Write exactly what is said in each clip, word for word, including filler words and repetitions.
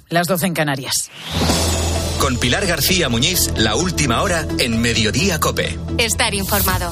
las doce en Canarias. Con Pilar García Muñiz, la última hora en Mediodía COPE. Estar informado.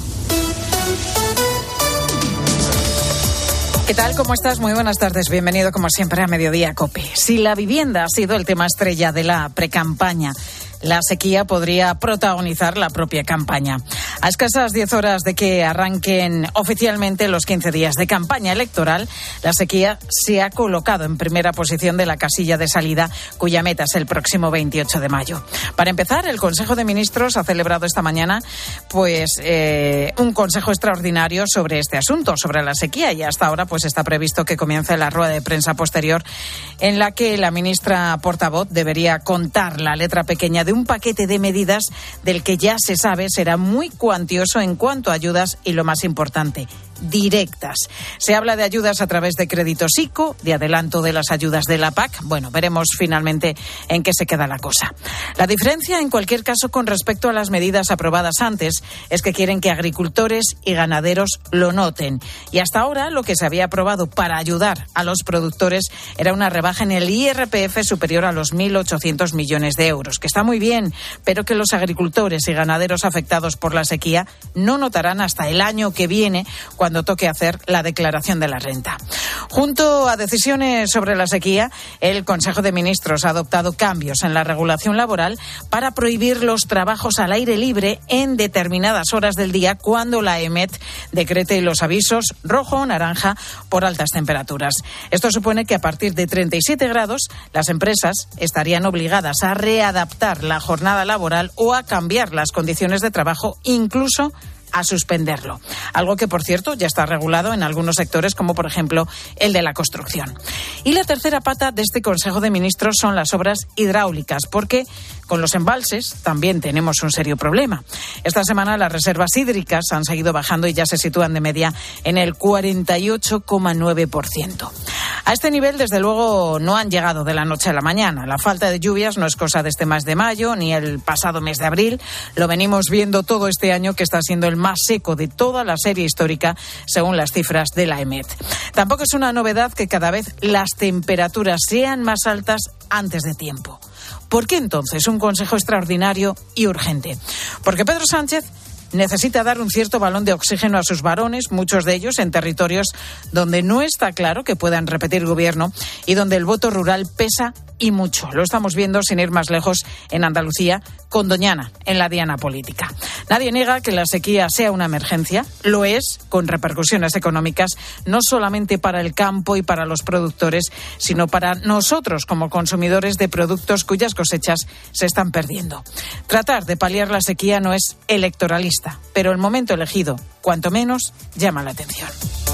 ¿Qué tal? ¿Cómo estás? Muy buenas tardes. Bienvenido, como siempre, a Mediodía COPE. Si la vivienda ha sido el tema estrella de la precampaña, la sequía podría protagonizar la propia campaña. A escasas diez horas de que arranquen oficialmente los quince días de campaña electoral, la sequía se ha colocado en primera posición de la casilla de salida, cuya meta es el próximo veintiocho de mayo. Para empezar, el Consejo de Ministros ha celebrado esta mañana pues eh, un consejo extraordinario sobre este asunto, sobre la sequía, y hasta ahora pues está previsto que comience la rueda de prensa posterior en la que la ministra portavoz debería contar la letra pequeña de un paquete de medidas del que ya se sabe será muy cuantioso en cuanto a ayudas y, lo más importante, directas. Se habla de ayudas a través de créditos ICO, de adelanto de las ayudas de la P A C. Bueno, veremos finalmente en qué se queda la cosa. La diferencia, en cualquier caso, con respecto a las medidas aprobadas antes, es que quieren que agricultores y ganaderos lo noten. Y hasta ahora, lo que se había aprobado para ayudar a los productores era una rebaja en el I R P F superior a los mil ochocientos millones de euros, que está muy bien, pero que los agricultores y ganaderos afectados por la sequía no notarán hasta el año que viene, cuando cuando toque hacer la declaración de la renta. Junto a decisiones sobre la sequía, el Consejo de Ministros ha adoptado cambios en la regulación laboral para prohibir los trabajos al aire libre en determinadas horas del día cuando la EMET decrete los avisos rojo o naranja por altas temperaturas. Esto supone que a partir de treinta y siete grados las empresas estarían obligadas a readaptar la jornada laboral o a cambiar las condiciones de trabajo, incluso a suspenderlo. Algo que, por cierto, ya está regulado en algunos sectores, como por ejemplo el de la construcción. Y la tercera pata de este Consejo de Ministros son las obras hidráulicas, porque con los embalses también tenemos un serio problema. Esta semana las reservas hídricas han seguido bajando y ya se sitúan de media en el cuarenta y ocho coma nueve por ciento. A este nivel, desde luego, no han llegado de la noche a la mañana. La falta de lluvias no es cosa de este mes de mayo ni el pasado mes de abril. Lo venimos viendo todo este año, que está siendo el más seco de toda la serie histórica, según las cifras de la EMET. Tampoco es una novedad que cada vez las temperaturas sean más altas antes de tiempo. ¿Por qué entonces un consejo extraordinario y urgente? Porque Pedro Sánchez necesita dar un cierto balón de oxígeno a sus varones, muchos de ellos en territorios donde no está claro que puedan repetir gobierno y donde el voto rural pesa y mucho. Lo estamos viendo, sin ir más lejos, en Andalucía, con Doñana, en la diana política. Nadie niega que la sequía sea una emergencia. Lo es, con repercusiones económicas, no solamente para el campo y para los productores, sino para nosotros como consumidores de productos cuyas cosechas se están perdiendo. Tratar de paliar la sequía no es electoralista, pero el momento elegido, cuanto menos, llama la atención.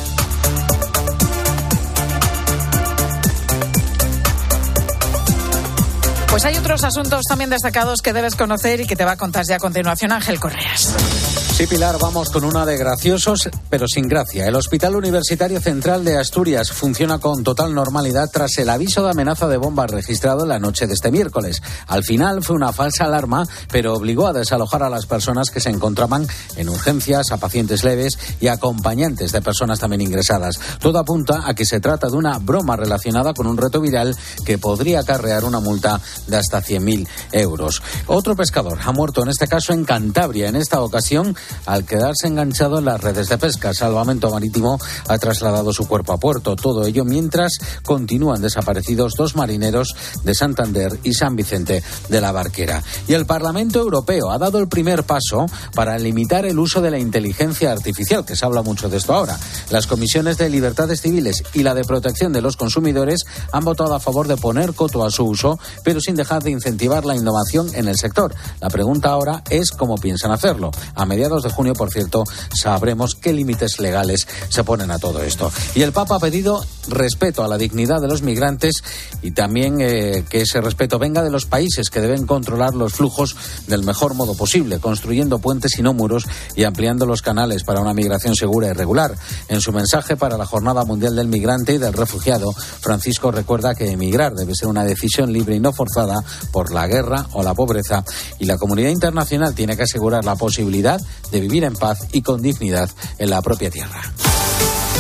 Pues hay otros asuntos también destacados que debes conocer y que te va a contar ya a continuación Ángel Correas. Sí, Pilar, vamos con una de graciosos, pero sin gracia. El Hospital Universitario Central de Asturias funciona con total normalidad tras el aviso de amenaza de bomba registrado la noche de este miércoles. Al final fue una falsa alarma, pero obligó a desalojar a las personas que se encontraban en urgencias, a pacientes leves y acompañantes de personas también ingresadas. Todo apunta a que se trata de una broma relacionada con un reto viral que podría acarrear una multa de hasta cien mil euros. Otro pescador ha muerto, en este caso en Cantabria, en esta ocasión al quedarse enganchado en las redes de pesca. Salvamento Marítimo ha trasladado su cuerpo a puerto. Todo ello mientras continúan desaparecidos dos marineros de Santander y San Vicente de la Barquera. Y el Parlamento Europeo ha dado el primer paso para limitar el uso de la inteligencia artificial, que se habla mucho de esto ahora. Las comisiones de Libertades Civiles y la de Protección de los Consumidores han votado a favor de poner coto a su uso, pero sin dejar de incentivar la innovación en el sector. La pregunta ahora es cómo piensan hacerlo. A mediados de junio, por cierto, sabremos qué límites legales se ponen a todo esto. Y el Papa ha pedido respeto a la dignidad de los migrantes y también eh, que ese respeto venga de los países, que deben controlar los flujos del mejor modo posible, construyendo puentes y no muros y ampliando los canales para una migración segura y regular. En su mensaje para la Jornada Mundial del Migrante y del Refugiado, Francisco recuerda que emigrar debe ser una decisión libre y no forzada por la guerra o la pobreza, y la comunidad internacional tiene que asegurar la posibilidad de vivir en paz y con dignidad en la propia tierra.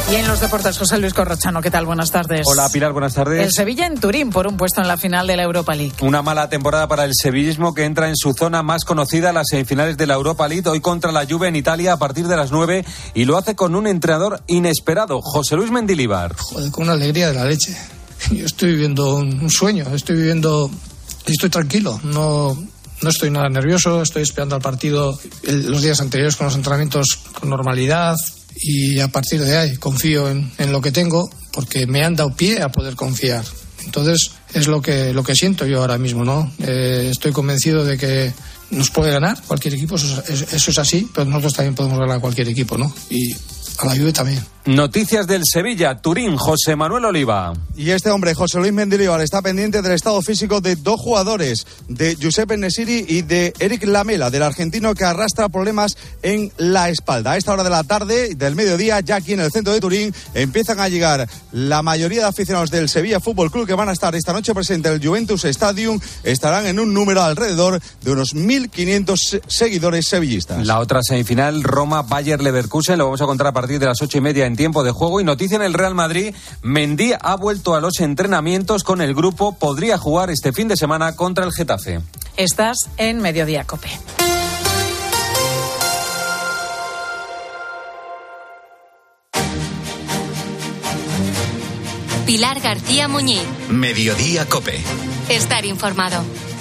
Y en los deportes, José Luis Corrochano, ¿qué tal? Buenas tardes. Hola, Pilar, buenas tardes. El Sevilla en Turín por un puesto en la final de la Europa League. Una mala temporada para el sevillismo, que entra en su zona más conocida, las semifinales de la Europa League, hoy contra la Juve en Italia a partir de las nueve, y lo hace con un entrenador inesperado, José Luis Mendilibar. Joder, con una alegría de la leche. Yo estoy viviendo un sueño, estoy viviendo y estoy tranquilo, no... No estoy nada nervioso, estoy esperando al partido el, los días anteriores con los entrenamientos con normalidad y a partir de ahí confío en, en lo que tengo porque me han dado pie a poder confiar. Entonces es lo que, lo que siento yo ahora mismo, ¿no? Eh, estoy convencido de que nos puede ganar cualquier equipo, eso es, eso es así, pero nosotros también podemos ganar a cualquier equipo, ¿no? Y a la Juve también. Noticias del Sevilla, Turín, José Manuel Oliva. Y este hombre, José Luis Mendilibar, está pendiente del estado físico de dos jugadores, de Giuseppe Nesiri y de Eric Lamela, del argentino que arrastra problemas en la espalda. A esta hora de la tarde, del mediodía, ya aquí en el centro de Turín, empiezan a llegar la mayoría de aficionados del Sevilla Fútbol Club que van a estar esta noche presentes en el Juventus Stadium. Estarán en un número alrededor de unos mil quinientos seguidores sevillistas. La otra semifinal, Roma-Bayer Leverkusen, lo vamos a contar a partir de las ocho y media en tiempo de juego. Y noticia en el Real Madrid, Mendy ha vuelto a los entrenamientos con el grupo, podría jugar este fin de semana contra el Getafe. Estás en Mediodía Cope. Pilar García Muñiz. Mediodía Cope. Estar informado.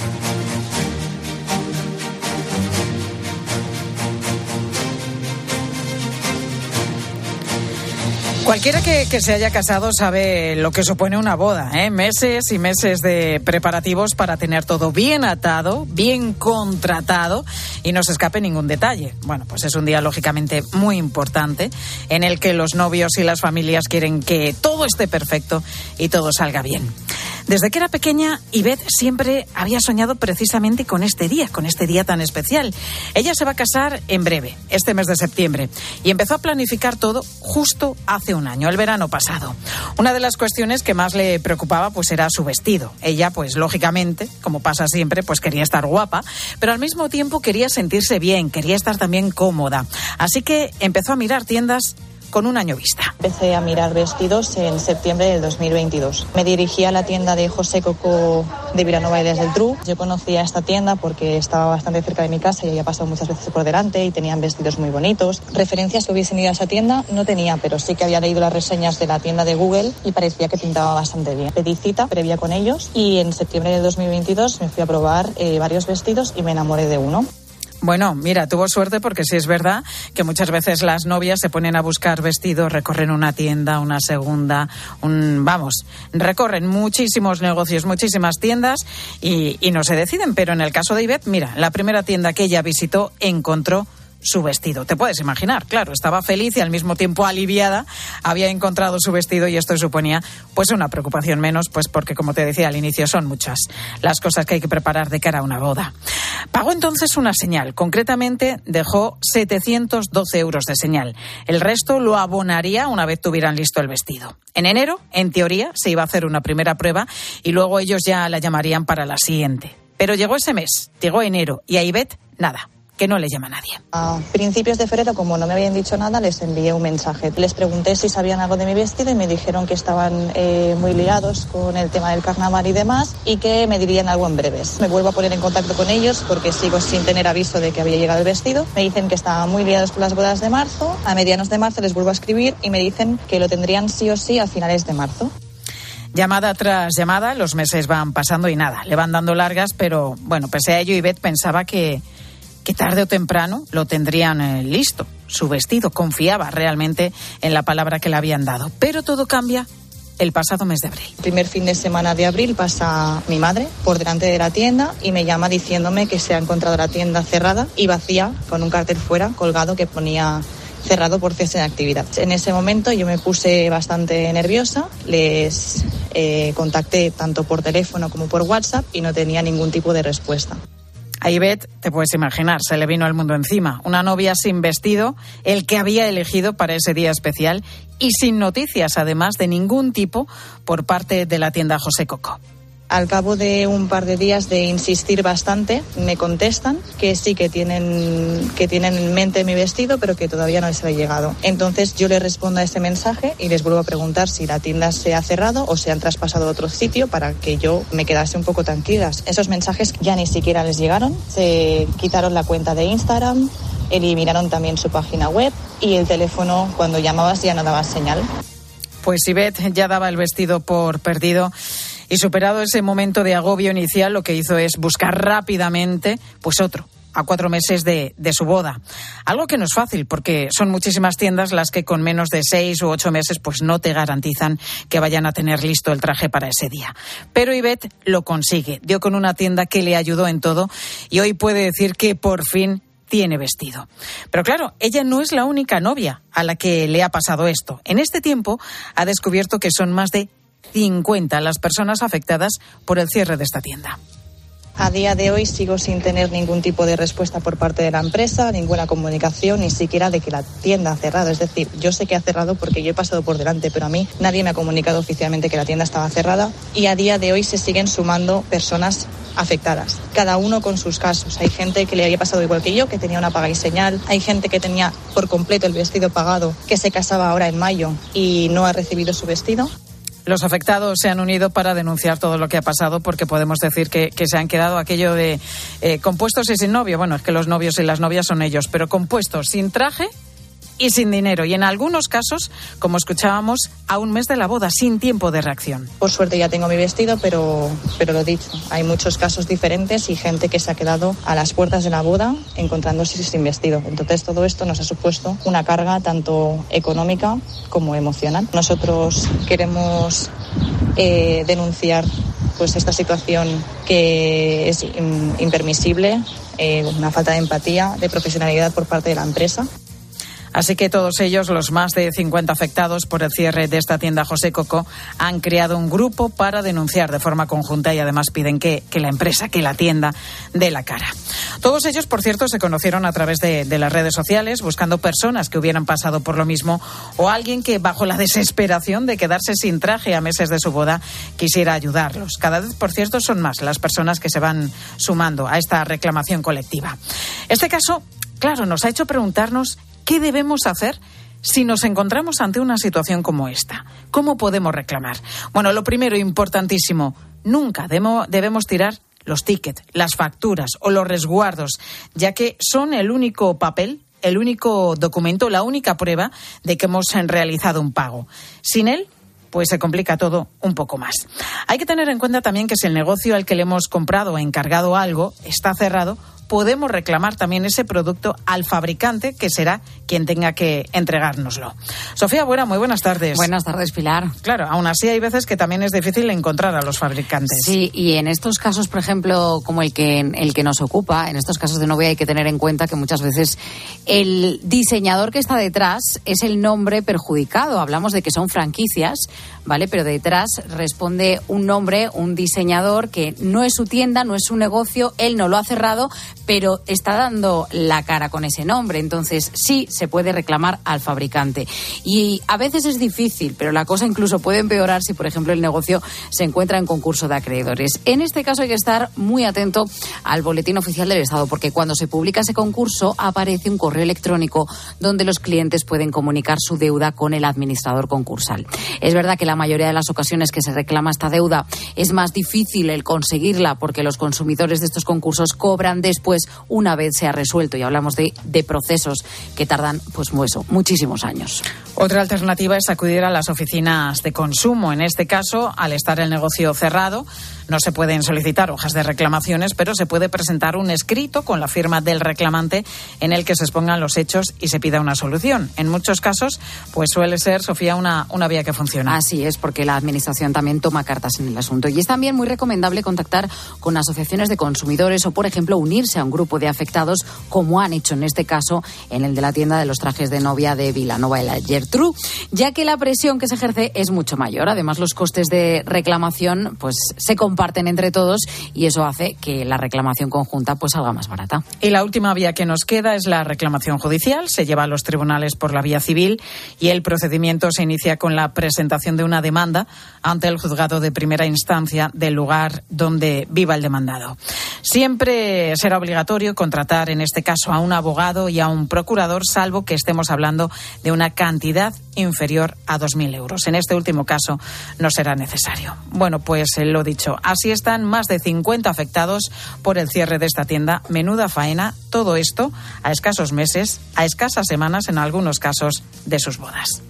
Cualquiera que, que se haya casado sabe lo que supone una boda, ¿eh? Meses y meses de preparativos para tener todo bien atado, bien contratado y no se escape ningún detalle. Bueno, pues es un día lógicamente muy importante en el que los novios y las familias quieren que todo esté perfecto y todo salga bien. Desde que era pequeña, Ivette siempre había soñado precisamente con este día, con este día tan especial. Ella se va a casar en breve, este mes de septiembre, y empezó a planificar todo justo hace un año, el verano pasado. Una de las cuestiones que más le preocupaba pues era su vestido. Ella, pues lógicamente, como pasa siempre, pues quería estar guapa, pero al mismo tiempo quería sentirse bien, quería estar también cómoda. Así que empezó a mirar tiendas con un año vista. Empecé a mirar vestidos en septiembre del dos mil veintidós. Me dirigí a la tienda de José Coco de Vilanova y del Tru. Yo conocía esta tienda porque estaba bastante cerca de mi casa y había pasado muchas veces por delante y tenían vestidos muy bonitos. Referencias que hubiesen ido a esa tienda no tenía, pero sí que había leído las reseñas de la tienda de Google y parecía que pintaba bastante bien. Pedí cita previa con ellos y en septiembre del dos mil veintidós me fui a probar eh, varios vestidos y me enamoré de uno. Bueno, mira, tuvo suerte porque sí es verdad que muchas veces las novias se ponen a buscar vestidos, recorren una tienda, una segunda, un vamos, recorren muchísimos negocios, muchísimas tiendas y, y no se deciden. Pero en el caso de Ivette, mira, la primera tienda que ella visitó encontró su vestido. Te puedes imaginar, claro, estaba feliz y al mismo tiempo aliviada, había encontrado su vestido y esto suponía pues una preocupación menos, pues porque como te decía al inicio son muchas las cosas que hay que preparar de cara a una boda. Pagó entonces una señal, concretamente dejó setecientos doce euros de señal. El resto lo abonaría una vez tuvieran listo el vestido. En enero, en teoría, se iba a hacer una primera prueba y luego ellos ya la llamarían para la siguiente. Pero llegó ese mes, llegó enero y a Ivette nada. Que no le llama a nadie. A principios de febrero, como no me habían dicho nada, les envié un mensaje. Les pregunté si sabían algo de mi vestido y me dijeron que estaban eh, muy liados con el tema del carnaval y demás y que me dirían algo en breves. Me vuelvo a poner en contacto con ellos porque sigo sin tener aviso de que había llegado el vestido. Me dicen que estaban muy liados con las bodas de marzo. A medianos de marzo les vuelvo a escribir y me dicen que lo tendrían sí o sí a finales de marzo. Llamada tras llamada, los meses van pasando y nada, le van dando largas, pero bueno, pese a ello, Ivette pensaba que que tarde o temprano lo tendrían eh, listo, su vestido. Confiaba realmente en la palabra que le habían dado. Pero todo cambia el pasado mes de abril. El primer fin de semana de abril pasa mi madre por delante de la tienda y me llama diciéndome que se ha encontrado la tienda cerrada y vacía, con un cartel fuera colgado que ponía cerrado por cese de actividad. En ese momento yo me puse bastante nerviosa, les eh, contacté tanto por teléfono como por WhatsApp y no tenía ningún tipo de respuesta. A Ivette, te puedes imaginar, se le vino el mundo encima. Una novia sin vestido, el que había elegido para ese día especial y sin noticias, además, de ningún tipo por parte de la tienda José Coco. Al cabo de un par de días de insistir bastante, me contestan que sí que tienen, que tienen en mente mi vestido, pero que todavía no les ha llegado. Entonces yo les respondo a ese mensaje y les vuelvo a preguntar si la tienda se ha cerrado o se han traspasado a otro sitio para que yo me quedase un poco tranquilas. Esos mensajes ya ni siquiera les llegaron, se quitaron la cuenta de Instagram, eliminaron también su página web y el teléfono cuando llamabas ya no daba señal. Pues Ivette ya daba el vestido por perdido y superado ese momento de agobio inicial, lo que hizo es buscar rápidamente pues otro, a cuatro meses de, de su boda. Algo que no es fácil, porque son muchísimas tiendas las que con menos de seis u ocho meses pues no te garantizan que vayan a tener listo el traje para ese día. Pero Ivette lo consigue. Dio con una tienda que le ayudó en todo y hoy puede decir que por fin tiene vestido. Pero claro, ella no es la única novia a la que le ha pasado esto. En este tiempo ha descubierto que son más de cincuenta las personas afectadas por el cierre de esta tienda. A día de hoy sigo sin tener ningún tipo de respuesta por parte de la empresa, ninguna comunicación, ni siquiera de que la tienda ha cerrado. Es decir, yo sé que ha cerrado porque yo he pasado por delante, pero a mí nadie me ha comunicado oficialmente que la tienda estaba cerrada y a día de hoy se siguen sumando personas afectadas, cada uno con sus casos. Hay gente que le había pasado igual que yo, que tenía una paga y señal. Hay gente que tenía por completo el vestido pagado, que se casaba ahora en mayo y no ha recibido su vestido. Los afectados se han unido para denunciar todo lo que ha pasado, porque podemos decir que, que se han quedado aquello de eh, compuestos y sin novio. Bueno, es que los novios y las novias son ellos, pero compuestos sin traje y sin dinero. Y en algunos casos, como escuchábamos, a un mes de la boda, sin tiempo de reacción. Por suerte ya tengo mi vestido, pero, pero lo dicho, hay muchos casos diferentes y gente que se ha quedado a las puertas de la boda encontrándose sin vestido. Entonces todo esto nos ha supuesto una carga tanto económica como emocional. Nosotros queremos eh, denunciar pues esta situación que es impermisible, eh, una falta de empatía, de profesionalidad por parte de la empresa. Así que todos ellos, los más de cincuenta afectados por el cierre de esta tienda José Coco, han creado un grupo para denunciar de forma conjunta y además piden que, que la empresa, que la tienda dé la cara. Todos ellos, por cierto, se conocieron a través de, de las redes sociales, buscando personas que hubieran pasado por lo mismo o alguien que, bajo la desesperación de quedarse sin traje a meses de su boda, quisiera ayudarlos. Cada vez, por cierto, son más las personas que se van sumando a esta reclamación colectiva. Este caso, claro, nos ha hecho preguntarnos ¿qué debemos hacer si nos encontramos ante una situación como esta? ¿Cómo podemos reclamar? Bueno, lo primero, importantísimo, nunca debemos, debemos tirar los tickets, las facturas o los resguardos, ya que son el único papel, el único documento, la única prueba de que hemos realizado un pago. Sin él, pues se complica todo un poco más. Hay que tener en cuenta también que si el negocio al que le hemos comprado o encargado algo está cerrado, podemos reclamar también ese producto al fabricante, que será quien tenga que entregárnoslo. Sofía Buera, muy buenas tardes. Buenas tardes, Pilar. Claro, aún así hay veces que también es difícil encontrar a los fabricantes. Sí, y en estos casos, por ejemplo, como el que, el que nos ocupa, en estos casos de novia hay que tener en cuenta que muchas veces el diseñador que está detrás es el nombre perjudicado. Hablamos de que son franquicias, ¿vale? Pero detrás responde un nombre, un diseñador que no es su tienda, no es su negocio, él no lo ha cerrado, pero está dando la cara con ese nombre. Entonces sí se puede reclamar al fabricante. Y a veces es difícil, pero la cosa incluso puede empeorar si, por ejemplo, el negocio se encuentra en concurso de acreedores. En este caso hay que estar muy atento al Boletín Oficial del Estado, porque cuando se publica ese concurso aparece un correo electrónico donde los clientes pueden comunicar su deuda con el administrador concursal. Es verdad que la mayoría de las ocasiones que se reclama esta deuda es más difícil el conseguirla, porque los consumidores de estos concursos cobran después una vez se ha resuelto, y hablamos de, de procesos que tardan pues eso, muchísimos años. Otra alternativa es acudir a las oficinas de consumo. En este caso, al estar el negocio cerrado, no se pueden solicitar hojas de reclamaciones, pero se puede presentar un escrito con la firma del reclamante en el que se expongan los hechos y se pida una solución. En muchos casos, pues suele ser, Sofía, una, una vía que funciona. Así es, porque la Administración también toma cartas en el asunto. Y es también muy recomendable contactar con asociaciones de consumidores o, por ejemplo, unirse a a un grupo de afectados, como han hecho en este caso en el de la tienda de los trajes de novia de Vilanova y la Gertrude, ya que la presión que se ejerce es mucho mayor. Además, los costes de reclamación pues se comparten entre todos y eso hace que la reclamación conjunta pues salga más barata. Y la última vía que nos queda es la reclamación judicial. Se lleva a los tribunales por la vía civil y el procedimiento se inicia con la presentación de una demanda ante el juzgado de primera instancia del lugar donde viva el demandado. Siempre será obligatorio contratar en este caso a un abogado y a un procurador, salvo que estemos hablando de una cantidad inferior a dos mil euros. En este último caso no será necesario. Bueno, pues lo dicho, así están más de cincuenta afectados por el cierre de esta tienda. Menuda faena, todo esto a escasos meses, a escasas semanas en algunos casos de sus bodas.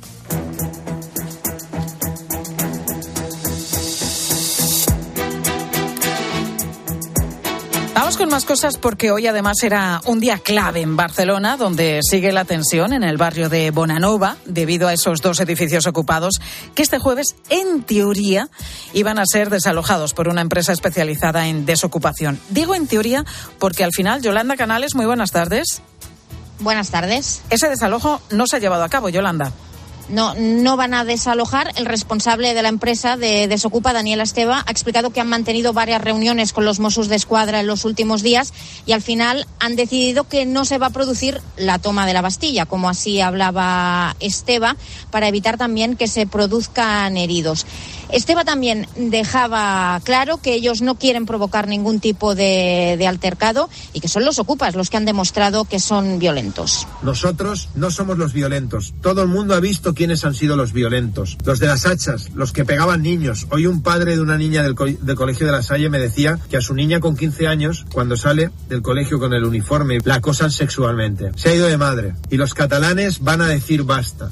Vamos con más cosas porque hoy además era un día clave en Barcelona, donde sigue la tensión en el barrio de Bonanova debido a esos dos edificios ocupados que este jueves, en teoría, iban a ser desalojados por una empresa especializada en desocupación. Digo en teoría porque al final, Yolanda Canales, muy buenas tardes. Buenas tardes. Ese desalojo no se ha llevado a cabo, Yolanda. No, no van a desalojar. El responsable de la empresa de Desocupa, Daniel Esteva, ha explicado que han mantenido varias reuniones con los Mossos d'Esquadra en los últimos días y al final han decidido que no se va a producir la toma de la Bastilla, como así hablaba Esteva, para evitar también que se produzcan heridos. Esteva también dejaba claro que ellos no quieren provocar ningún tipo de, de altercado y que son los ocupas los que han demostrado que son violentos. Nosotros no somos los violentos. Todo el mundo ha visto quiénes han sido los violentos. Los de las hachas, los que pegaban niños. Hoy un padre de una niña del, co- del colegio de La Salle me decía que a su niña con quince años, cuando sale del colegio con el uniforme, la acosan sexualmente. Se ha ido de madre. Y los catalanes van a decir basta.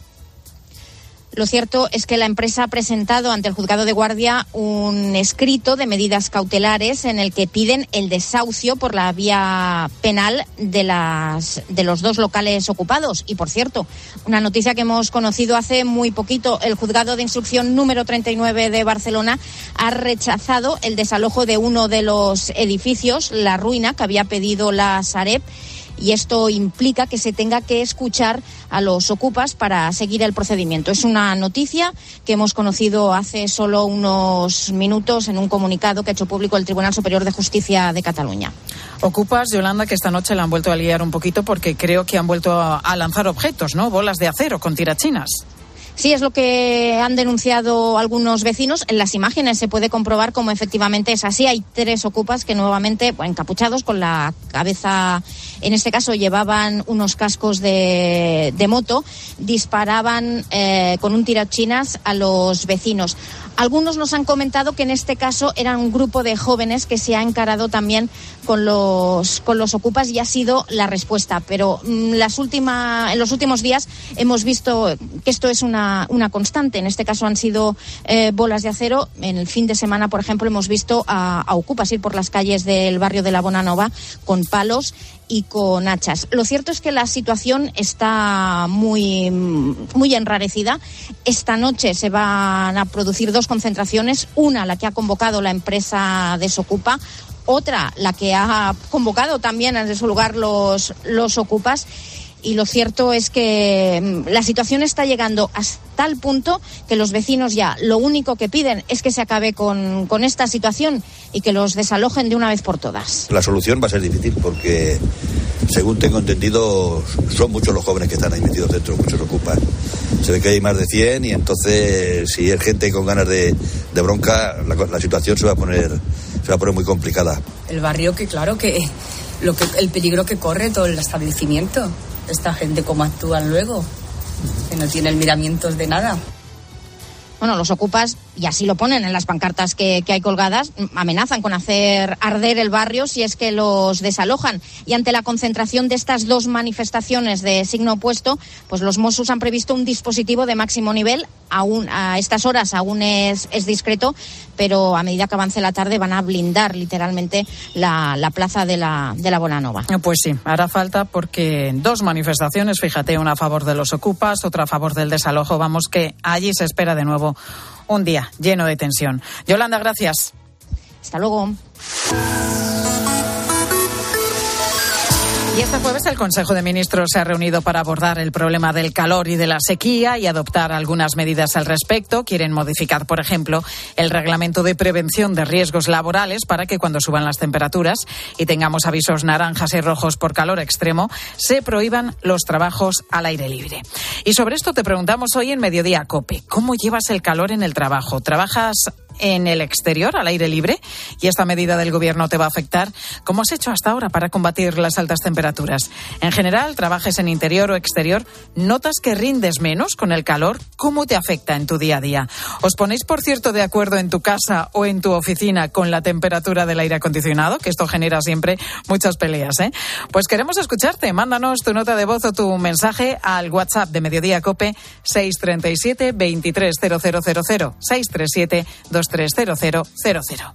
Lo cierto es que la empresa ha presentado ante el juzgado de guardia un escrito de medidas cautelares en el que piden el desahucio por la vía penal de las de los dos locales ocupados. Y, por cierto, una noticia que hemos conocido hace muy poquito, el juzgado de instrucción número treinta y nueve de Barcelona ha rechazado el desalojo de uno de los edificios, La Ruina, que había pedido la Sareb. Y esto implica que se tenga que escuchar a los ocupas para seguir el procedimiento. Es una noticia que hemos conocido hace solo unos minutos en un comunicado que ha hecho público el Tribunal Superior de Justicia de Cataluña. Ocupas, Yolanda, que esta noche la han vuelto a liar un poquito porque creo que han vuelto a, a lanzar objetos, ¿no? Bolas de acero con tirachinas. Sí, es lo que han denunciado algunos vecinos. En las imágenes se puede comprobar cómo efectivamente es así. Hay tres ocupas que nuevamente, bueno, encapuchados con la cabeza, en este caso llevaban unos cascos de, de moto, disparaban eh, con un tirachinas a los vecinos. Algunos nos han comentado que en este caso era un grupo de jóvenes que se ha encarado también con los con los ocupas y ha sido la respuesta. Pero mmm, las última, en los últimos días hemos visto que esto es una, una constante. En este caso han sido eh, bolas de acero. En el fin de semana, por ejemplo, hemos visto a, a ocupas ir por las calles del barrio de la Bonanova con palos y con hachas. Lo cierto es que la situación está muy, muy enrarecida. Esta noche se van a producir dos concentraciones, una la que ha convocado la empresa Desocupa, otra la que ha convocado también desde su lugar los, los ocupas. Y lo cierto es que la situación está llegando hasta el punto que los vecinos ya lo único que piden es que se acabe con, con esta situación y que los desalojen de una vez por todas. La solución va a ser difícil porque, según tengo entendido, son muchos los jóvenes que están ahí metidos dentro, muchos ocupan. Se ve que hay más de cien y entonces si hay gente con ganas de, de bronca, la, la situación se va a poner se va a poner muy complicada. El barrio que claro que lo que el peligro que corre todo el establecimiento. Esta gente cómo actúan luego, que no tienen miramientos de nada. Bueno, los ocupas, y así lo ponen en las pancartas que, que hay colgadas, amenazan con hacer arder el barrio si es que los desalojan. Y ante la concentración de estas dos manifestaciones de signo opuesto, pues los Mossos han previsto un dispositivo de máximo nivel. Aún a estas horas aún es, es discreto, pero a medida que avance la tarde van a blindar literalmente la, la plaza de la, de la Bonanova. Pues sí, hará falta porque dos manifestaciones, fíjate, una a favor de los ocupas, otra a favor del desalojo. Vamos que allí se espera de nuevo un día lleno de tensión. Yolanda, gracias. Hasta luego. Y este jueves el Consejo de Ministros se ha reunido para abordar el problema del calor y de la sequía y adoptar algunas medidas al respecto. Quieren modificar, por ejemplo, el reglamento de prevención de riesgos laborales para que cuando suban las temperaturas y tengamos avisos naranjas y rojos por calor extremo, se prohíban los trabajos al aire libre. Y sobre esto te preguntamos hoy en Mediodía COPE. ¿Cómo llevas el calor en el trabajo? ¿Trabajas en el exterior, al aire libre? ¿Y esta medida del Gobierno te va a afectar? ¿Cómo has hecho hasta ahora para combatir las altas temperaturas? En general, trabajes en interior o exterior, ¿notas que rindes menos con el calor? ¿Cómo te afecta en tu día a día? ¿Os ponéis, por cierto, de acuerdo en tu casa o en tu oficina con la temperatura del aire acondicionado? Que esto genera siempre muchas peleas, ¿eh? Pues queremos escucharte. Mándanos tu nota de voz o tu mensaje al WhatsApp de Mediodía COPE seis tres siete, veintitrés cero cero cero cero, seis tres siete, dos tres cero cero cero cero.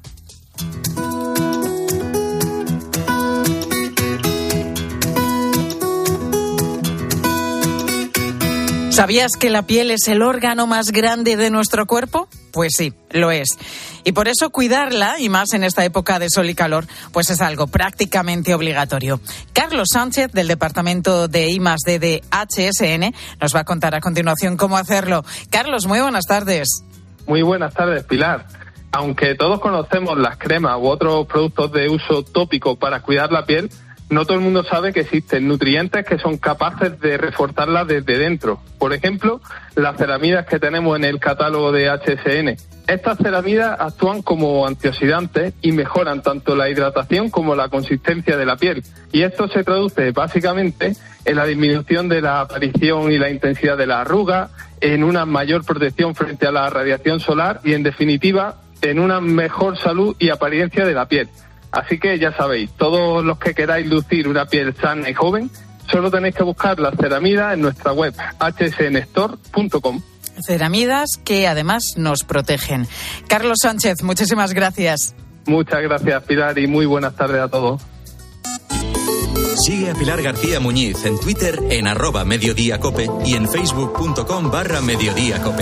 ¿Sabías que la piel es el órgano más grande de nuestro cuerpo? Pues sí, lo es. Y por eso cuidarla, y más en esta época de sol y calor, pues es algo prácticamente obligatorio. Carlos Sánchez, del Departamento de I más D de H S N, nos va a contar a continuación cómo hacerlo. Carlos, muy buenas tardes. Muy buenas tardes, Pilar. Aunque todos conocemos las cremas u otros productos de uso tópico para cuidar la piel, no todo el mundo sabe que existen nutrientes que son capaces de reforzarla desde dentro. Por ejemplo, las ceramidas que tenemos en el catálogo de H S N. Estas ceramidas actúan como antioxidantes y mejoran tanto la hidratación como la consistencia de la piel. Y esto se traduce básicamente en la disminución de la aparición y la intensidad de la arruga, en una mayor protección frente a la radiación solar y, en definitiva, en una mejor salud y apariencia de la piel. Así que ya sabéis, todos los que queráis lucir una piel sana y joven, solo tenéis que buscar las ceramidas en nuestra web h s n store punto com. Ceramidas que además nos protegen. Carlos Sánchez, muchísimas gracias. Muchas gracias, Pilar, y muy buenas tardes a todos. Sigue a Pilar García Muñiz en Twitter en arroba mediodíacope y en facebook.com barra mediodíacope.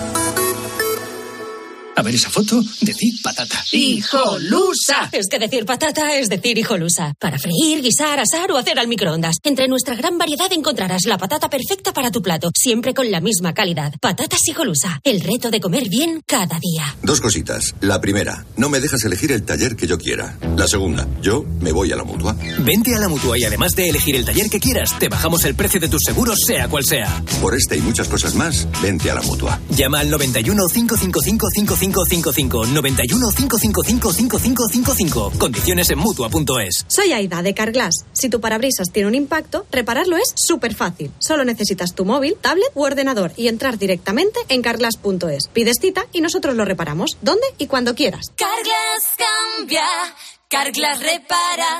A ver esa foto, decir patata. ¡Hijolusa! Es que decir patata es decir hijolusa. Para freír, guisar, asar o hacer al microondas. Entre nuestra gran variedad encontrarás la patata perfecta para tu plato, siempre con la misma calidad. Patatas Hijolusa, el reto de comer bien cada día. Dos cositas. La primera, no me dejas elegir el taller que yo quiera. La segunda, yo me voy a la Mutua. Vente a la Mutua y además de elegir el taller que quieras, te bajamos el precio de tus seguros, sea cual sea. Por esta y muchas cosas más, vente a la Mutua. Llama al noventa y uno, cinco cinco cinco, cinco cinco cinco cinco, noventa y uno, cinco cinco cinco, cinco cinco cinco cinco. Condiciones en mutua punto es. Soy Aida de Carglass. Si tu parabrisas tiene un impacto, repararlo es súper fácil. Solo necesitas tu móvil, tablet u ordenador y entrar directamente en carglass punto es. Pides cita y nosotros lo reparamos donde y cuando quieras. Carglass cambia, Carglass repara.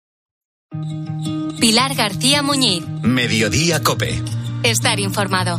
Pilar García Muñiz. Mediodía COPE. Estar informado.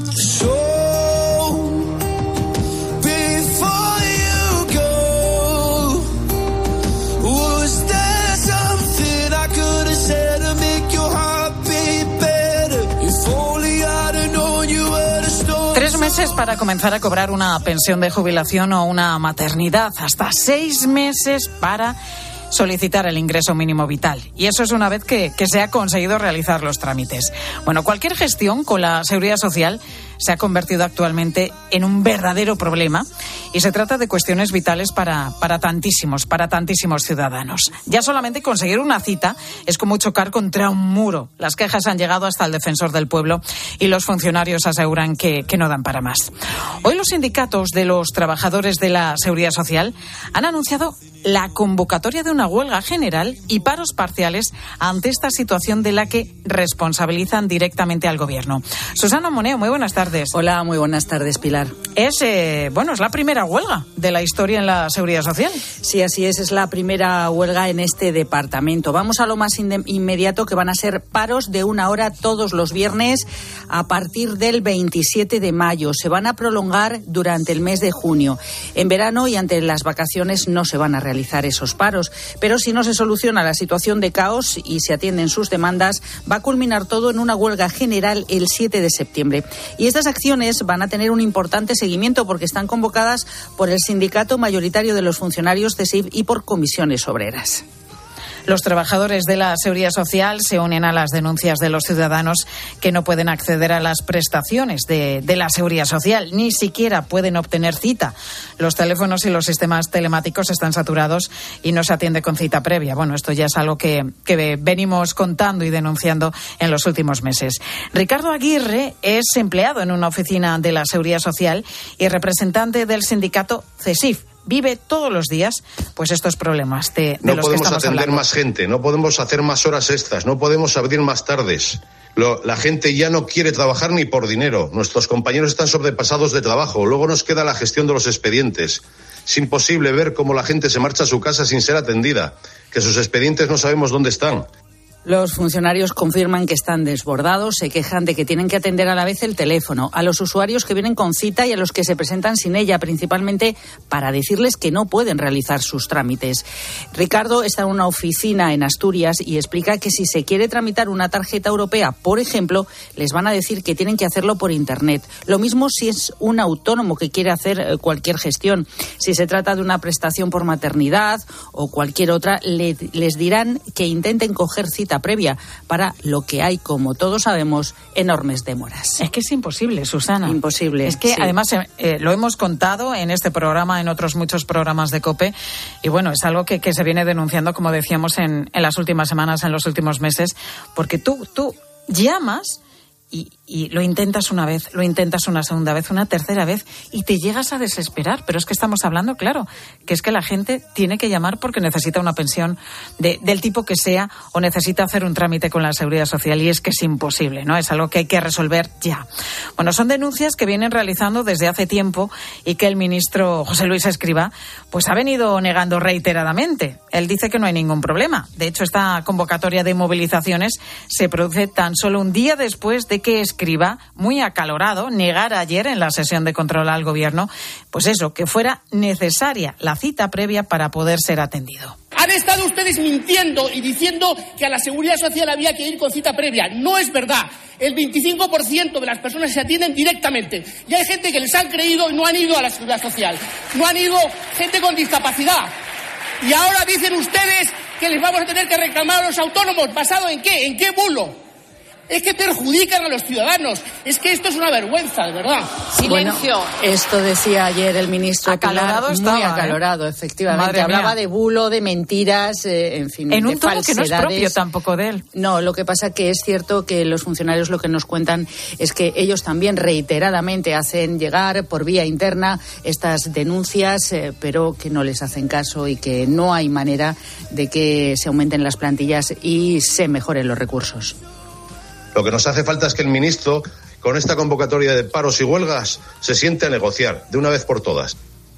Tres meses para comenzar a cobrar una pensión de jubilación o una maternidad. Hasta seis meses para solicitar el ingreso mínimo vital. Y eso es una vez que, que se ha conseguido realizar los trámites. Bueno, cualquier gestión con la Seguridad Social se ha convertido actualmente en un verdadero problema y se trata de cuestiones vitales para, para tantísimos, para tantísimos ciudadanos. Ya solamente conseguir una cita es como chocar contra un muro. Las quejas han llegado hasta el Defensor del Pueblo y los funcionarios aseguran que, que no dan para más. Hoy los sindicatos de los trabajadores de la Seguridad Social han anunciado la convocatoria de una huelga general y paros parciales ante esta situación de la que responsabilizan directamente al Gobierno. Susana Moneo, muy buenas tardes. Hola, muy buenas tardes, Pilar. Es, eh, bueno, es la primera huelga de la historia en la Seguridad Social. Sí, así es, es la primera huelga en este departamento. Vamos a lo más in- inmediato, que van a ser paros de una hora todos los viernes a partir del veintisiete de mayo. Se van a prolongar durante el mes de junio. En verano y ante las vacaciones no se van a realizar esos paros, pero si no se soluciona la situación de caos y se atienden sus demandas, va a culminar todo en una huelga general el siete de septiembre. Y estas acciones van a tener un importante seguimiento porque están convocadas por el sindicato mayoritario de los funcionarios C E S I F y por comisiones obreras. Los trabajadores de la Seguridad Social se unen a las denuncias de los ciudadanos que no pueden acceder a las prestaciones de, de la Seguridad Social, ni siquiera pueden obtener cita. Los teléfonos y los sistemas telemáticos están saturados y no se atiende con cita previa. Bueno, esto ya es algo que, que venimos contando y denunciando en los últimos meses. Ricardo Aguirre es empleado en una oficina de la Seguridad Social y representante del sindicato CESIF. Vive todos los días pues estos problemas de, de no los que estamos hablando. No podemos atender más gente, no podemos hacer más horas extras, no podemos abrir más tardes. Lo, la gente ya no quiere trabajar ni por dinero. Nuestros compañeros están sobrepasados de trabajo. Luego nos queda la gestión de los expedientes. Es imposible ver cómo la gente se marcha a su casa sin ser atendida, que sus expedientes no sabemos dónde están. Los funcionarios confirman que están desbordados, se quejan de que tienen que atender a la vez el teléfono, a los usuarios que vienen con cita y a los que se presentan sin ella, principalmente para decirles que no pueden realizar sus trámites. Ricardo está en una oficina en Asturias y explica que si se quiere tramitar una tarjeta europea, por ejemplo, les van a decir que tienen que hacerlo por Internet. Lo mismo si es un autónomo que quiere hacer cualquier gestión. Si se trata de una prestación por maternidad o cualquier otra, le, les dirán que intenten coger cita previa, para lo que hay, como todos sabemos, enormes demoras. Es que es imposible, Susana. Imposible. Es que sí. además eh, lo hemos contado en este programa, en otros muchos programas de COPE, y bueno, es algo que, que se viene denunciando, como decíamos, en, en las últimas semanas, en los últimos meses, porque tú, tú llamas y, y lo intentas una vez, lo intentas una segunda vez, una tercera vez, y te llegas a desesperar. Pero es que estamos hablando, claro, que es que la gente tiene que llamar porque necesita una pensión de, del tipo que sea, o necesita hacer un trámite con la Seguridad Social, y es que es imposible, ¿no? Es algo que hay que resolver ya. Bueno, son denuncias que vienen realizando desde hace tiempo y que el ministro José Luis Escrivá pues ha venido negando reiteradamente. Él dice que no hay ningún problema. De hecho, esta convocatoria de movilizaciones se produce tan solo un día después de que Escrivá, muy acalorado, negara ayer en la sesión de control al Gobierno, pues eso, que fuera necesaria la cita previa para poder ser atendido. Han estado ustedes mintiendo y diciendo que a la Seguridad Social había que ir con cita previa. No es verdad. El veinticinco por ciento de las personas se atienden directamente. Y hay gente que les han creído y no han ido a la Seguridad Social. No han ido gente con discapacidad. Y ahora dicen ustedes que les vamos a tener que reclamar a los autónomos. ¿Basado en qué? ¿En qué bulo? Es que perjudican a los ciudadanos. Es que esto es una vergüenza, de verdad. Silencio. Bueno, esto decía ayer el ministro acalorado Pilar, estaba, muy acalorado, ¿eh? efectivamente. Madre Hablaba mía. de bulo, de mentiras, eh, en fin, en de un tono falsedades. Que no es propio tampoco de él. No, lo que pasa que es cierto que los funcionarios lo que nos cuentan es que ellos también reiteradamente hacen llegar por vía interna estas denuncias, eh, pero que no les hacen caso y que no hay manera de que se aumenten las plantillas y se mejoren los recursos. Lo que nos hace falta es que el ministro, con esta convocatoria de paros y huelgas, se siente a negociar de una vez por todas.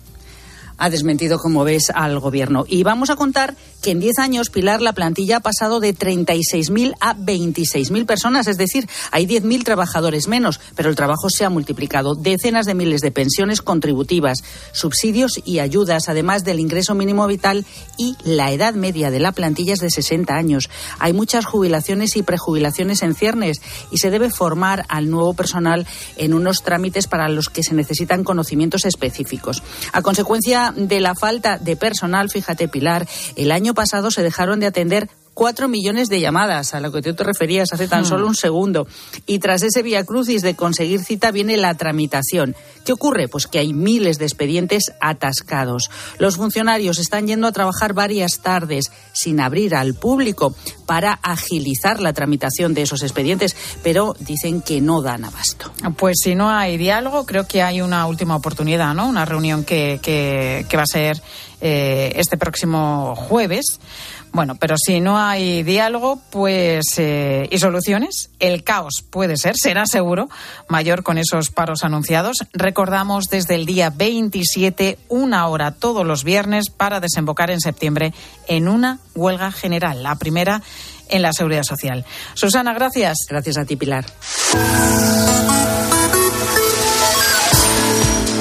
Ha desmentido, como ves, al Gobierno. Y vamos a contar que en diez años, Pilar, la plantilla ha pasado de treinta y seis mil a veintiséis mil personas. Es decir, hay diez mil trabajadores menos, pero el trabajo se ha multiplicado. Decenas de miles de pensiones contributivas, subsidios y ayudas, además del ingreso mínimo vital, y la edad media de la plantilla es de sesenta años. Hay muchas jubilaciones y prejubilaciones en ciernes y se debe formar al nuevo personal en unos trámites para los que se necesitan conocimientos específicos. A consecuencia de la falta de personal, fíjate, Pilar, el año pasado se dejaron de atender cuatro millones de llamadas, a lo que tú te referías hace tan hmm. solo un segundo. Y tras ese viacrucis de conseguir cita viene la tramitación. ¿Qué ocurre? Pues que hay miles de expedientes atascados. Los funcionarios están yendo a trabajar varias tardes sin abrir al público para agilizar la tramitación de esos expedientes, pero dicen que no dan abasto. Pues si no hay diálogo, creo que hay una última oportunidad, ¿no? Una reunión que, que, que va a ser eh, este próximo jueves. Bueno, pero si no hay diálogo, pues eh, y soluciones, el caos puede ser, será seguro, mayor con esos paros anunciados. Recordamos desde el día veintisiete, una hora todos los viernes para desembocar en septiembre en una huelga general, la primera en la Seguridad Social. Susana, gracias. Gracias a ti, Pilar. Bueno,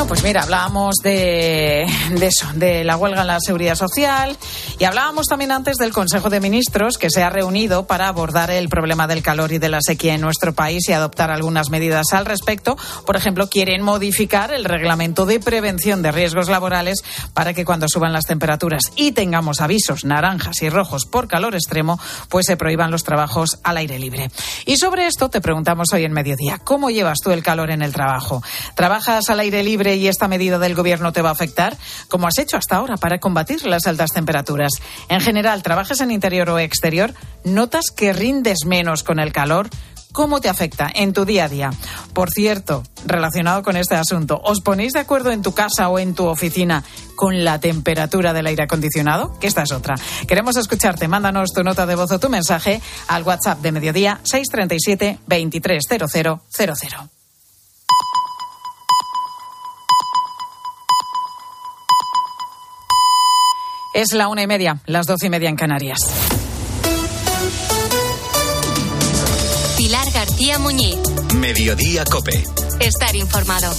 pues mira, hablábamos de, de eso, de la huelga en la Seguridad Social y hablábamos también antes del Consejo de Ministros que se ha reunido para abordar el problema del calor y de la sequía en nuestro país y adoptar algunas medidas al respecto. Por ejemplo, quieren modificar el reglamento de prevención de riesgos laborales para que cuando suban las temperaturas y tengamos avisos naranjas y rojos por calor extremo, pues se prohíban los trabajos al aire libre. Y sobre esto te preguntamos hoy en Mediodía, ¿cómo llevas tú el calor en el trabajo? ¿Trabajas al aire libre y esta medida del gobierno te va a afectar? ¿Cómo has hecho hasta ahora para combatir las altas temperaturas? En general, ¿trabajas en interior o exterior? ¿Notas que rindes menos con el calor? ¿Cómo te afecta en tu día a día? Por cierto, relacionado con este asunto, ¿os ponéis de acuerdo en tu casa o en tu oficina con la temperatura del aire acondicionado? Que esta es otra. Queremos escucharte. Mándanos tu nota de voz o tu mensaje al WhatsApp de Mediodía seis treinta y siete, veintitrés cero cero cero cero. Es la una y media, las doce y media en Canarias. Pilar García Muñiz. Mediodía COPE. Estar informado.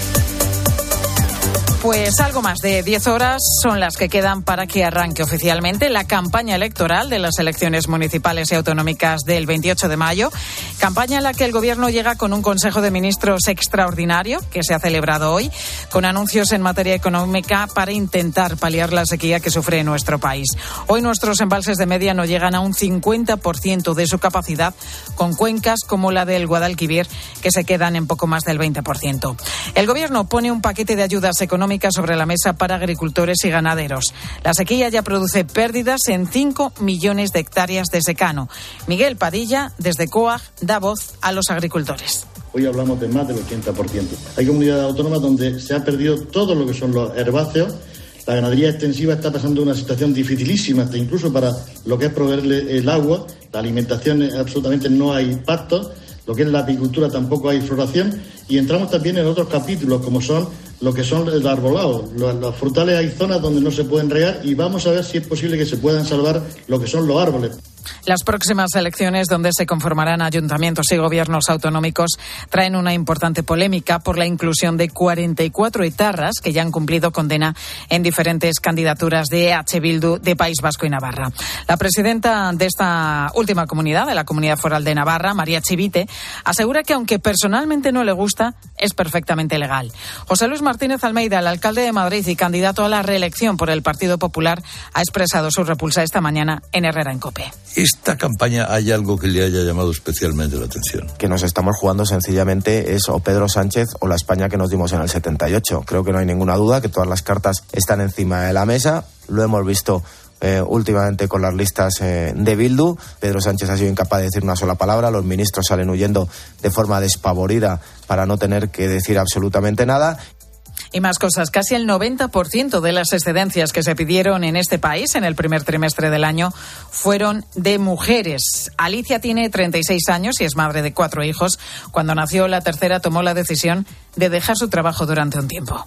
Pues algo más de diez horas son las que quedan para que arranque oficialmente la campaña electoral de las elecciones municipales y autonómicas del veintiocho de mayo. Campaña en la que el Gobierno llega con un Consejo de Ministros extraordinario que se ha celebrado hoy, con anuncios en materia económica para intentar paliar la sequía que sufre nuestro país. Hoy nuestros embalses de media no llegan a un cincuenta por ciento de su capacidad, con cuencas como la del Guadalquivir que se quedan en poco más del veinte por ciento. El Gobierno pone un paquete de ayudas económicas sobre la mesa para agricultores y ganaderos. La sequía ya produce pérdidas en cinco millones de hectáreas de secano. Miguel Padilla, desde COAG, da voz a los agricultores. Hoy hablamos de más del ochenta por ciento. Hay comunidades autónomas donde se ha perdido todo lo que son los herbáceos. La ganadería extensiva está pasando una situación dificilísima, hasta incluso para lo que es proveerle el agua. La alimentación, absolutamente no hay pastos. Lo que es la apicultura tampoco hay floración. Y entramos también en otros capítulos, como son lo que son el arbolado. Los, los frutales hay zonas donde no se pueden regar y vamos a ver si es posible que se puedan salvar lo que son los árboles. Las próximas elecciones, donde se conformarán ayuntamientos y gobiernos autonómicos, traen una importante polémica por la inclusión de cuarenta y cuatro etarras que ya han cumplido condena en diferentes candidaturas de E H Bildu de País Vasco y Navarra. La presidenta de esta última comunidad, de la Comunidad Foral de Navarra, María Chivite, asegura que aunque personalmente no le gusta, es perfectamente legal. José Luis Martínez Almeida, el alcalde de Madrid y candidato a la reelección por el Partido Popular, ha expresado su repulsa esta mañana en Herrera en COPE. ¿Esta campaña hay algo que le haya llamado especialmente la atención? Que nos estamos jugando sencillamente es o Pedro Sánchez o la España que nos dimos en el setenta y ocho. Creo que no hay ninguna duda que todas las cartas están encima de la mesa. Lo hemos visto eh, últimamente con las listas eh, de Bildu. Pedro Sánchez ha sido incapaz de decir una sola palabra. Los ministros salen huyendo de forma despavorida para no tener que decir absolutamente nada. Y más cosas. Casi el noventa por ciento de las excedencias que se pidieron en este país en el primer trimestre del año fueron de mujeres. Alicia tiene treinta y seis años y es madre de cuatro hijos. Cuando nació la tercera tomó la decisión de dejar su trabajo durante un tiempo.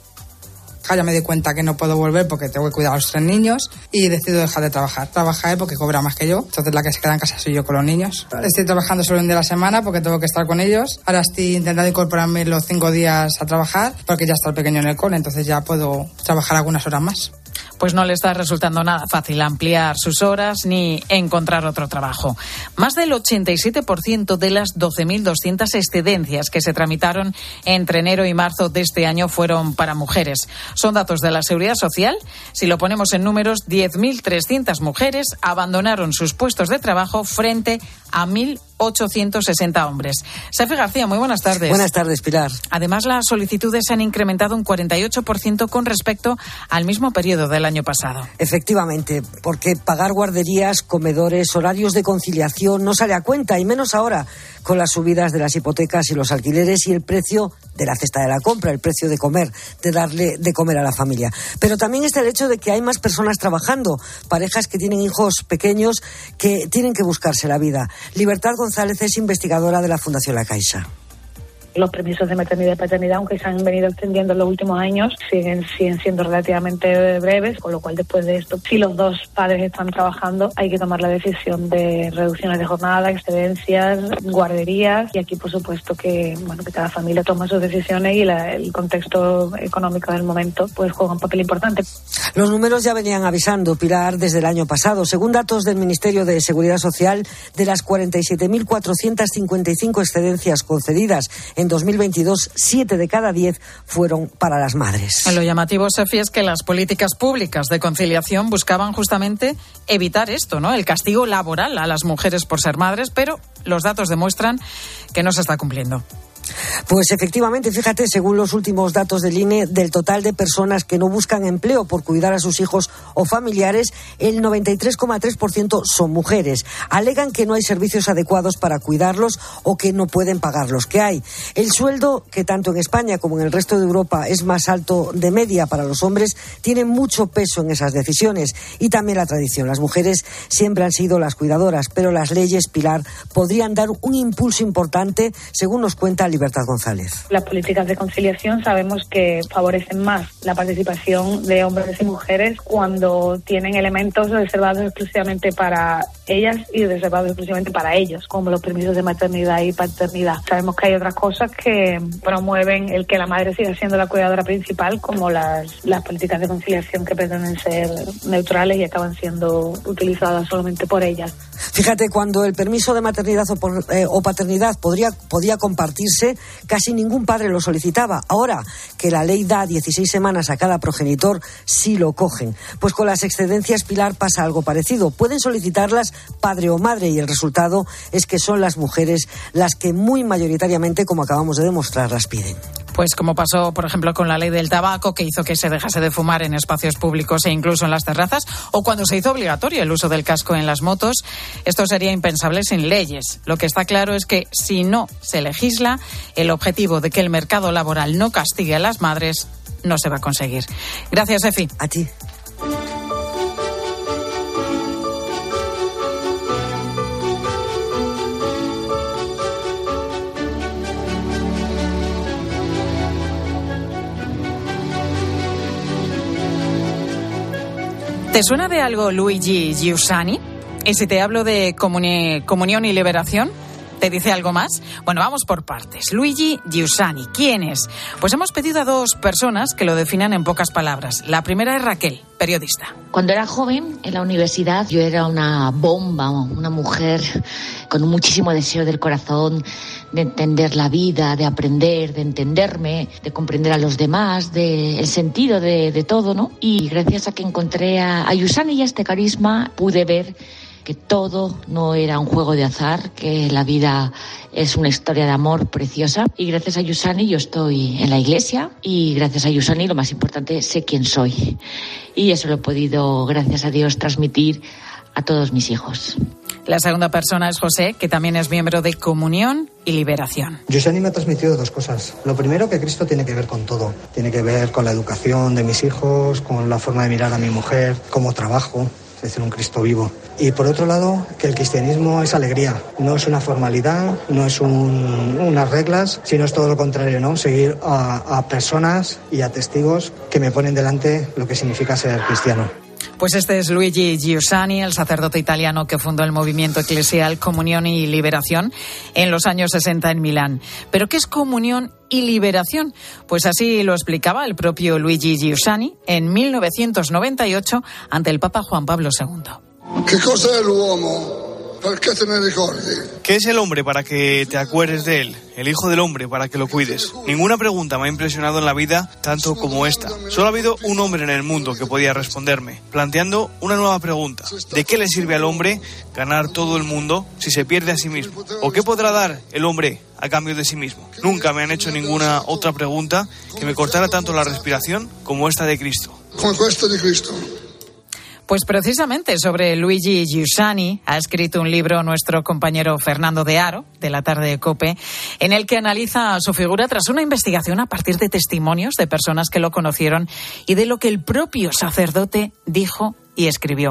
Ya me di cuenta que no puedo volver porque tengo que cuidar a los tres niños y decido dejar de trabajar. Trabajar porque cobra más que yo, entonces la que se queda en casa soy yo con los niños. Estoy trabajando solo un día a la semana porque tengo que estar con ellos. Ahora estoy intentando incorporarme los cinco días a trabajar porque ya está el pequeño en el cole, entonces ya puedo trabajar algunas horas más. Pues no le está resultando nada fácil ampliar sus horas ni encontrar otro trabajo. Más del ochenta y siete por ciento de las doce mil doscientas excedencias que se tramitaron entre enero y marzo de este año fueron para mujeres. Son datos de la Seguridad Social. Si lo ponemos en números, diez mil trescientas mujeres abandonaron sus puestos de trabajo frente a mil ochocientos sesenta hombres. Safi García, muy buenas tardes. Buenas tardes, Pilar. Además, las solicitudes se han incrementado un cuarenta y ocho por ciento con respecto al mismo periodo del año pasado. Efectivamente, porque pagar guarderías, comedores, horarios de conciliación no sale a cuenta, y menos ahora con las subidas de las hipotecas y los alquileres y el precio de la cesta de la compra, el precio de comer, de darle de comer a la familia. Pero también está el hecho de que hay más personas trabajando, parejas que tienen hijos pequeños que tienen que buscarse la vida. Libertad González es investigadora de la Fundación La Caixa. Los permisos de maternidad y paternidad, aunque se han venido extendiendo en los últimos años, siguen, siguen siendo relativamente breves, con lo cual después de esto, si los dos padres están trabajando, hay que tomar la decisión de reducciones de jornada, excedencias, guarderías, y aquí por supuesto que, bueno, que cada familia toma sus decisiones y la, el contexto económico del momento pues juega un papel importante. Los números ya venían avisando, Pilar, desde el año pasado. Según datos del Ministerio de Seguridad Social, de las cuarenta y siete mil cuatrocientas cincuenta y cinco excedencias concedidas en dos mil veintidós, siete de cada diez fueron para las madres. Lo llamativo, Sofi, es que las políticas públicas de conciliación buscaban justamente evitar esto, ¿no? El castigo laboral a las mujeres por ser madres, pero los datos demuestran que no se está cumpliendo. Pues efectivamente, fíjate, según los últimos datos del I N E, del total de personas que no buscan empleo por cuidar a sus hijos o familiares, el noventa y tres coma tres por ciento son mujeres. Alegan que no hay servicios adecuados para cuidarlos o que no pueden pagar los que hay. El sueldo, que tanto en España como en el resto de Europa es más alto de media para los hombres, tiene mucho peso en esas decisiones. Y también la tradición. Las mujeres siempre han sido las cuidadoras, pero las leyes, Pilar, podrían dar un impulso importante, según nos cuenta Libertad González. Las políticas de conciliación sabemos que favorecen más la participación de hombres y mujeres cuando tienen elementos reservados exclusivamente para ellas y reservados exclusivamente para ellos, como los permisos de maternidad y paternidad. Sabemos que hay otras cosas que promueven el que la madre siga siendo la cuidadora principal, como las, las políticas de conciliación que pretenden ser neutrales y acaban siendo utilizadas solamente por ellas. Fíjate, cuando el permiso de maternidad o, por, eh, o paternidad podría, podía compartirse, casi ningún padre lo solicitaba. Ahora que la ley da dieciséis semanas a cada progenitor, sí lo cogen. Pues con las excedencias, Pilar, pasa algo parecido. Pueden solicitarlas padre o madre y el resultado es que son las mujeres las que muy mayoritariamente, como acabamos de demostrar, las piden. Pues como pasó, por ejemplo, con la ley del tabaco, que hizo que se dejase de fumar en espacios públicos e incluso en las terrazas, o cuando se hizo obligatorio el uso del casco en las motos. Esto sería impensable sin leyes. Lo que está claro es que si no se legisla, el objetivo de que el mercado laboral no castigue a las madres no se va a conseguir. Gracias, Efi. A ti. ¿Te suena de algo Luigi Giussani? ¿Y si te hablo de comuni- comunión y liberación? ¿Te dice algo más? Bueno, vamos por partes. Luigi Giussani, ¿quién es? Pues hemos pedido a dos personas que lo definan en pocas palabras. La primera es Raquel, periodista. Cuando era joven, en la universidad, yo era una bomba, una mujer con muchísimo deseo del corazón de entender la vida, de aprender, de entenderme, de comprender a los demás, de el sentido de, de todo, ¿no? Y gracias a que encontré a, a Giussani y a este carisma, pude ver que todo no era un juego de azar, que la vida es una historia de amor preciosa. Y gracias a Giussani yo estoy en la iglesia y gracias a Giussani, lo más importante, sé quién soy. Y eso lo he podido, gracias a Dios, transmitir a todos mis hijos. La segunda persona es José, que también es miembro de Comunión y Liberación. Giussani me ha transmitido dos cosas. Lo primero, que Cristo tiene que ver con todo. Tiene que ver con la educación de mis hijos, con la forma de mirar a mi mujer, cómo trabajo. Es decir, un Cristo vivo. Y por otro lado, que el cristianismo es alegría, no es una formalidad, no es un, unas reglas, sino es todo lo contrario, ¿no? Seguir a, a personas y a testigos que me ponen delante lo que significa ser cristiano. Pues este es Luigi Giussani, el sacerdote italiano que fundó el movimiento eclesial Comunión y Liberación en los años sesenta en Milán. ¿Pero qué es comunión y liberación? Pues así lo explicaba el propio Luigi Giussani en mil novecientos noventa y ocho ante el Papa Juan Pablo segundo. ¿Qué cosa es el uomo? ¿Para qué te ne ricordi? ¿Qué es el hombre para que te acuerdes de él? El hijo del hombre para que lo cuides. Ninguna pregunta me ha impresionado en la vida tanto como esta. Solo ha habido un hombre en el mundo que podía responderme, planteando una nueva pregunta. ¿De qué le sirve al hombre ganar todo el mundo si se pierde a sí mismo? ¿O qué podrá dar el hombre a cambio de sí mismo? Nunca me han hecho ninguna otra pregunta que me cortara tanto la respiración como esta de Cristo. Como esta de Cristo. Pues precisamente sobre Luigi Giussani ha escrito un libro nuestro compañero Fernando de Aro, de La Tarde de COPE, en el que analiza su figura tras una investigación a partir de testimonios de personas que lo conocieron y de lo que el propio sacerdote dijo y escribió.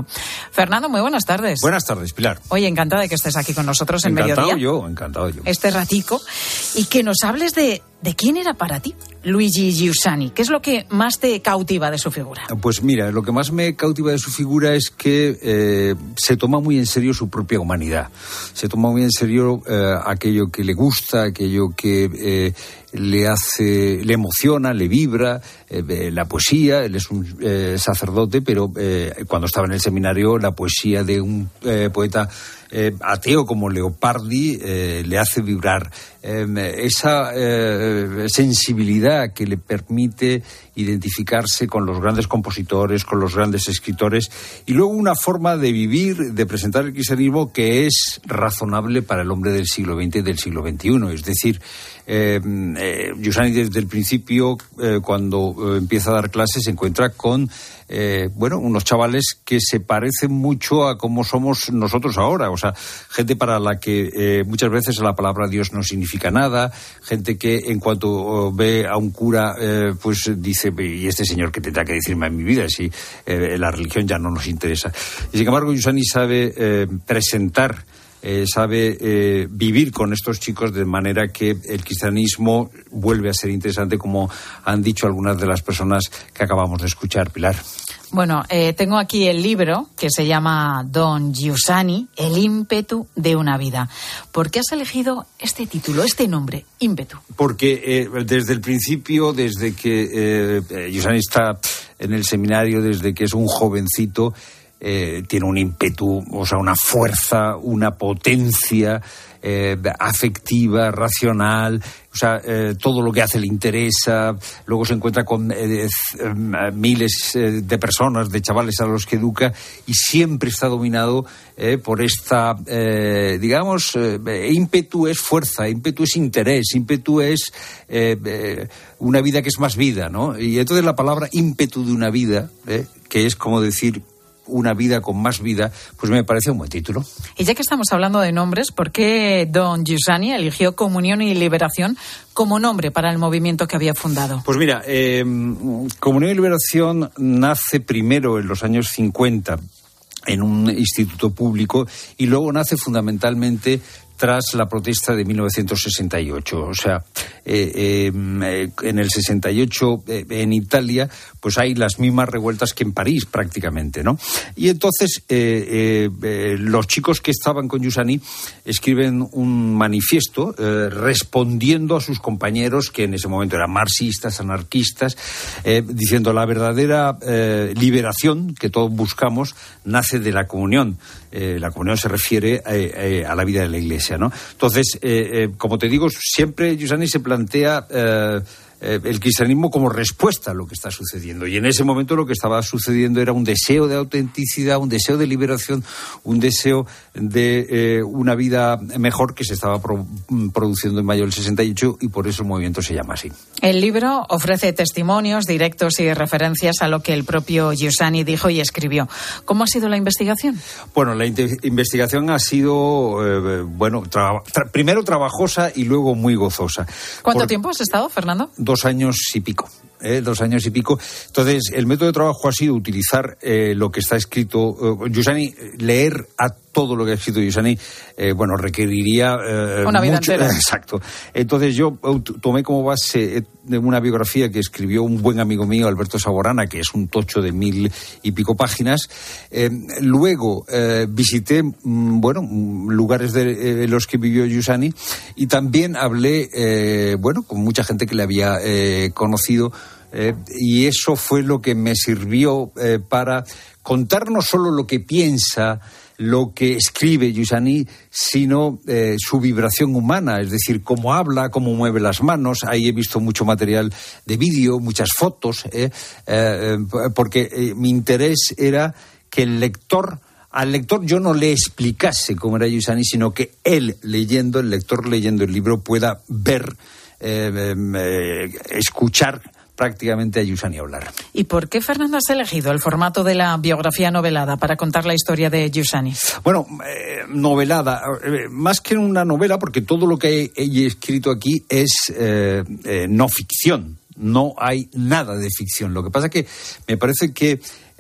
Fernando, muy buenas tardes. Buenas tardes, Pilar. Oye, encantada de que estés aquí con nosotros en Encantado Mediodía. yo, encantado yo. Este ratico, y que nos hables de, de quién era para ti Luigi Giussani. ¿Qué es lo que más te cautiva de su figura? Pues mira, lo que más me cautiva de su figura es que eh, se toma muy en serio su propia humanidad. Se toma muy en serio eh, aquello que le gusta, aquello que eh, le hace, le emociona, le vibra, eh, la poesía. Él es un eh, sacerdote, pero eh, cuando estaba en el seminario, la poesía de un eh, poeta eh, ateo como Leopardi eh, le hace vibrar. Eh, esa eh, sensibilidad que le permite identificarse con los grandes compositores, con los grandes escritores, y luego una forma de vivir, de presentar el cristianismo que es razonable para el hombre del siglo veinte y del siglo veintiuno. Es decir, eh, eh, Giussani desde el principio, eh, cuando eh, empieza a dar clases, se encuentra con eh, bueno, unos chavales que se parecen mucho a cómo somos nosotros ahora. O sea, gente para la que eh, muchas veces la palabra Dios no significa nada, gente que en cuanto oh, ve a un cura, eh, pues dice, ¿y este señor qué tendrá que decirme en mi vida si eh, la religión ya no nos interesa? Y sin embargo, Giussani sabe eh, presentar, eh, sabe eh, vivir con estos chicos de manera que el cristianismo vuelve a ser interesante, como han dicho algunas de las personas que acabamos de escuchar, Pilar. Bueno, eh, tengo aquí el libro que se llama Don Giussani, el ímpetu de una vida. ¿Por qué has elegido este título, este nombre, ímpetu? Porque eh, desde el principio, desde que eh, Giussani está en el seminario, desde que es un jovencito, eh, tiene un ímpetu, o sea, una fuerza, una potencia eh, afectiva, racional. O sea, eh, todo lo que hace le interesa. Luego se encuentra con eh, eh, miles eh, de personas, de chavales a los que educa, y siempre está dominado eh, por esta, eh, digamos, eh, ímpetu es fuerza, ímpetu es interés, ímpetu es eh, eh, una vida que es más vida, ¿no? Y entonces la palabra ímpetu de una vida, eh, que es como decir una vida con más vida, pues me parece un buen título. Y ya que estamos hablando de nombres, ¿por qué Don Giussani eligió Comunión y Liberación como nombre para el movimiento que había fundado? Pues mira, eh, Comunión y Liberación nace primero en los años cincuenta en un instituto público y luego nace fundamentalmente tras la protesta de mil novecientos sesenta y ocho. O sea, eh, eh, en el sesenta y ocho eh, en Italia, pues hay las mismas revueltas que en París prácticamente, ¿no? Y entonces eh, eh, los chicos que estaban con Giussani escriben un manifiesto eh, respondiendo a sus compañeros, que en ese momento eran marxistas, anarquistas, eh, diciendo la verdadera eh, liberación que todos buscamos nace de la comunión. Eh, la comunión se refiere eh, eh, a la vida de la Iglesia, ¿no? Entonces, eh, eh, como te digo, siempre Giussani se plantea eh, eh, el cristianismo como respuesta a lo que está sucediendo. Y en ese momento lo que estaba sucediendo era un deseo de autenticidad, un deseo de liberación, un deseo de eh, una vida mejor que se estaba pro, produciendo en mayo del sesenta y ocho, y por eso el movimiento se llama así. El libro ofrece testimonios directos y referencias a lo que el propio Giussani dijo y escribió. ¿Cómo ha sido la investigación? Bueno, la in- investigación ha sido, eh, bueno, tra- tra- primero trabajosa y luego muy gozosa. ¿Cuánto Por tiempo has estado, Fernando? Dos años y pico. Eh, dos años y pico. Entonces, el método de trabajo ha sido utilizar eh, lo que está escrito. Eh, Giussani, leer a todo lo que ha escrito Giussani, eh, bueno, requeriría eh, una vida mucho. entera. Exacto. Entonces, yo tomé como base de una biografía que escribió un buen amigo mío, Alberto Saborana, que es un tocho de mil y pico páginas. Eh, luego eh, visité, mm, bueno, lugares de eh, los que vivió Giussani, y también hablé, eh, bueno, con mucha gente que le había eh, conocido. Eh, y eso fue lo que me sirvió eh, para contar no solo lo que piensa, lo que escribe Giussani, sino eh, su vibración humana, es decir, cómo habla, cómo mueve las manos. Ahí he visto mucho material de vídeo, muchas fotos, eh, eh, porque eh, mi interés era que el lector, al lector yo no le explicase cómo era Giussani, sino que él leyendo, el lector leyendo el libro pueda ver, eh, eh, escuchar prácticamente a Giussani hablar. ¿Y por qué, Fernando, has elegido el formato de la biografía novelada para contar la historia de Giussani? Bueno, eh, novelada, eh, más que una novela, porque todo lo que he, he escrito aquí es eh, eh, no ficción. No hay nada de ficción. Lo que pasa es que me parece que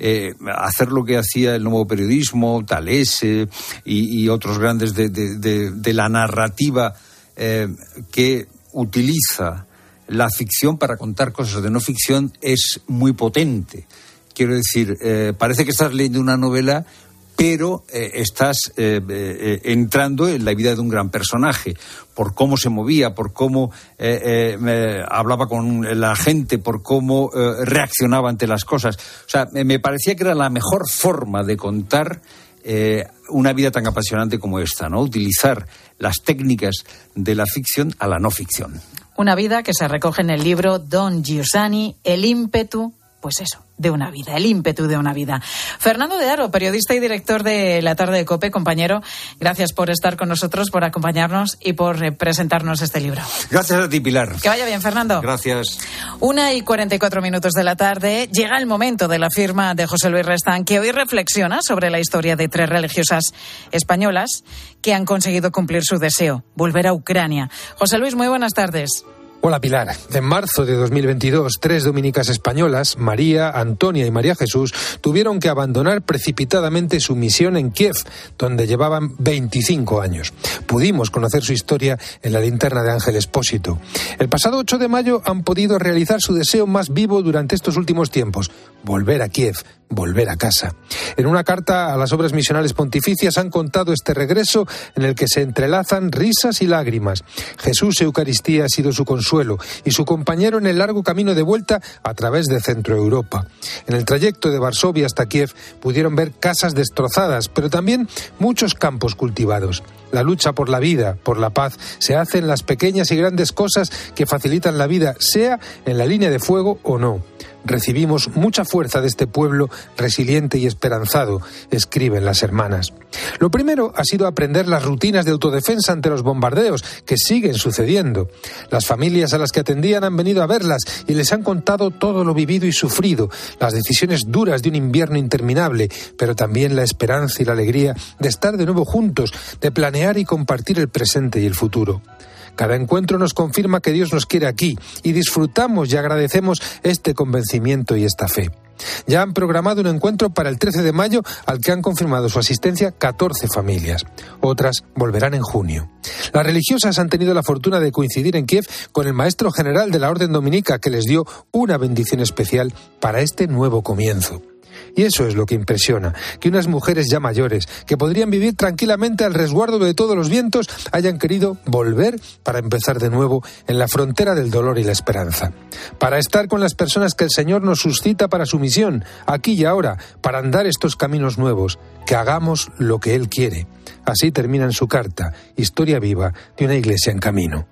eh, hacer lo que hacía el nuevo periodismo, Talese y, y otros grandes de, de, de, de la narrativa eh, que utiliza la ficción para contar cosas de no ficción, es muy potente. Quiero decir, eh, parece que estás leyendo una novela, pero eh, estás eh, eh, entrando en la vida de un gran personaje, por cómo se movía, por cómo eh, eh, hablaba con la gente, por cómo eh, reaccionaba ante las cosas. O sea, me parecía que era la mejor forma de contar eh, una vida tan apasionante como esta, ¿no? Utilizar las técnicas de la ficción a la no ficción. Una vida que se recoge en el libro Don Giussani, El ímpetu, pues eso, de una vida, el ímpetu de una vida. Fernando de Aro, periodista y director de La Tarde de COPE, compañero, gracias por estar con nosotros, por acompañarnos y por eh, presentarnos este libro. Gracias a ti, Pilar. Que vaya bien, Fernando. Gracias. Una y cuarenta y cuatro minutos de la tarde, llega el momento de la firma de José Luis Restán, que hoy reflexiona sobre la historia de tres religiosas españolas que han conseguido cumplir su deseo, volver a Ucrania. José Luis, muy buenas tardes. Hola, Pilar. En marzo de dos mil veintidós, tres dominicas españolas, María, Antonia y María Jesús, tuvieron que abandonar precipitadamente su misión en Kiev, donde llevaban veinticinco años. Pudimos conocer su historia en la linterna de Ángel Expósito. El pasado ocho de mayo han podido realizar su deseo más vivo durante estos últimos tiempos: volver a Kiev, volver a casa. En una carta a las obras misionales pontificias han contado este regreso en el que se entrelazan risas y lágrimas. Jesús Eucaristía ha sido su consuelo y su compañero en el largo camino de vuelta a través de Centro Europa. En el trayecto de Varsovia hasta Kiev pudieron ver casas destrozadas, pero también muchos campos cultivados. La lucha por la vida, por la paz, se hace en las pequeñas y grandes cosas que facilitan la vida, sea en la línea de fuego o no. Recibimos mucha fuerza de este pueblo resiliente y esperanzado, escriben las hermanas. Lo primero ha sido aprender las rutinas de autodefensa ante los bombardeos, que siguen sucediendo. Las familias a las que atendían han venido a verlas y les han contado todo lo vivido y sufrido, las decisiones duras de un invierno interminable, pero también la esperanza y la alegría de estar de nuevo juntos, de planear y compartir el presente y el futuro. Cada encuentro nos confirma que Dios nos quiere aquí y disfrutamos y agradecemos este convencimiento y esta fe. Ya han programado un encuentro para el trece de mayo al que han confirmado su asistencia catorce familias. Otras volverán en junio. Las religiosas han tenido la fortuna de coincidir en Kiev con el maestro general de la Orden Dominica, que les dio una bendición especial para este nuevo comienzo. Y eso es lo que impresiona, que unas mujeres ya mayores, que podrían vivir tranquilamente al resguardo de todos los vientos, hayan querido volver para empezar de nuevo en la frontera del dolor y la esperanza. Para estar con las personas que el Señor nos suscita para su misión, aquí y ahora, para andar estos caminos nuevos, que hagamos lo que Él quiere. Así termina en su carta, Historia viva de una iglesia en camino.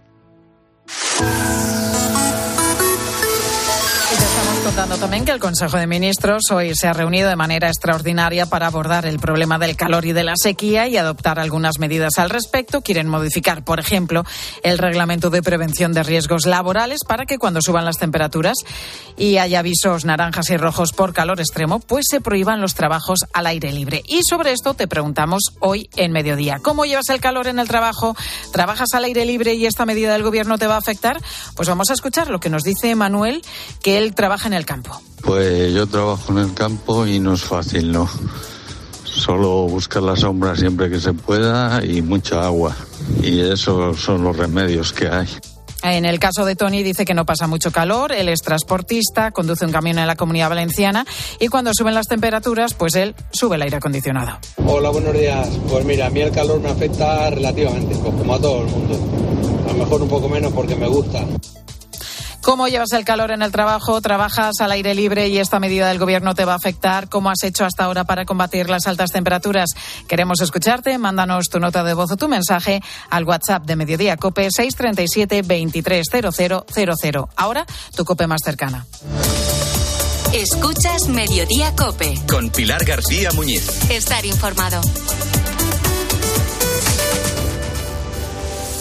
Contando también que el Consejo de Ministros hoy se ha reunido de manera extraordinaria para abordar el problema del calor y de la sequía y adoptar algunas medidas al respecto. Quieren modificar, por ejemplo, el reglamento de prevención de riesgos laborales para que cuando suban las temperaturas y haya avisos naranjas y rojos por calor extremo, pues se prohíban los trabajos al aire libre. Y sobre esto te preguntamos hoy en Mediodía. ¿Cómo llevas el calor en el trabajo? ¿Trabajas al aire libre y esta medida del gobierno te va a afectar? Pues vamos a escuchar lo que nos dice Manuel, que él trabaja en el campo. Pues yo trabajo en el campo y no es fácil, ¿no? Solo buscar la sombra siempre que se pueda y mucha agua. Y esos son los remedios que hay. En el caso de Tony dice que no pasa mucho calor, él es transportista, conduce un camión en la Comunidad Valenciana y cuando suben las temperaturas, pues él sube el aire acondicionado. Hola, buenos días. Pues mira, a mí el calor me afecta relativamente, pues como a todo el mundo. A lo mejor un poco menos porque me gusta. ¿Cómo llevas el calor en el trabajo? ¿Trabajas al aire libre y esta medida del gobierno te va a afectar? ¿Cómo has hecho hasta ahora para combatir las altas temperaturas? Queremos escucharte. Mándanos tu nota de voz o tu mensaje al WhatsApp de Mediodía COPE seis tres siete, veintitrés cero cero cero cero. Ahora, tu COPE más cercana. Escuchas Mediodía COPE. Con Pilar García Muñiz. Estar informado.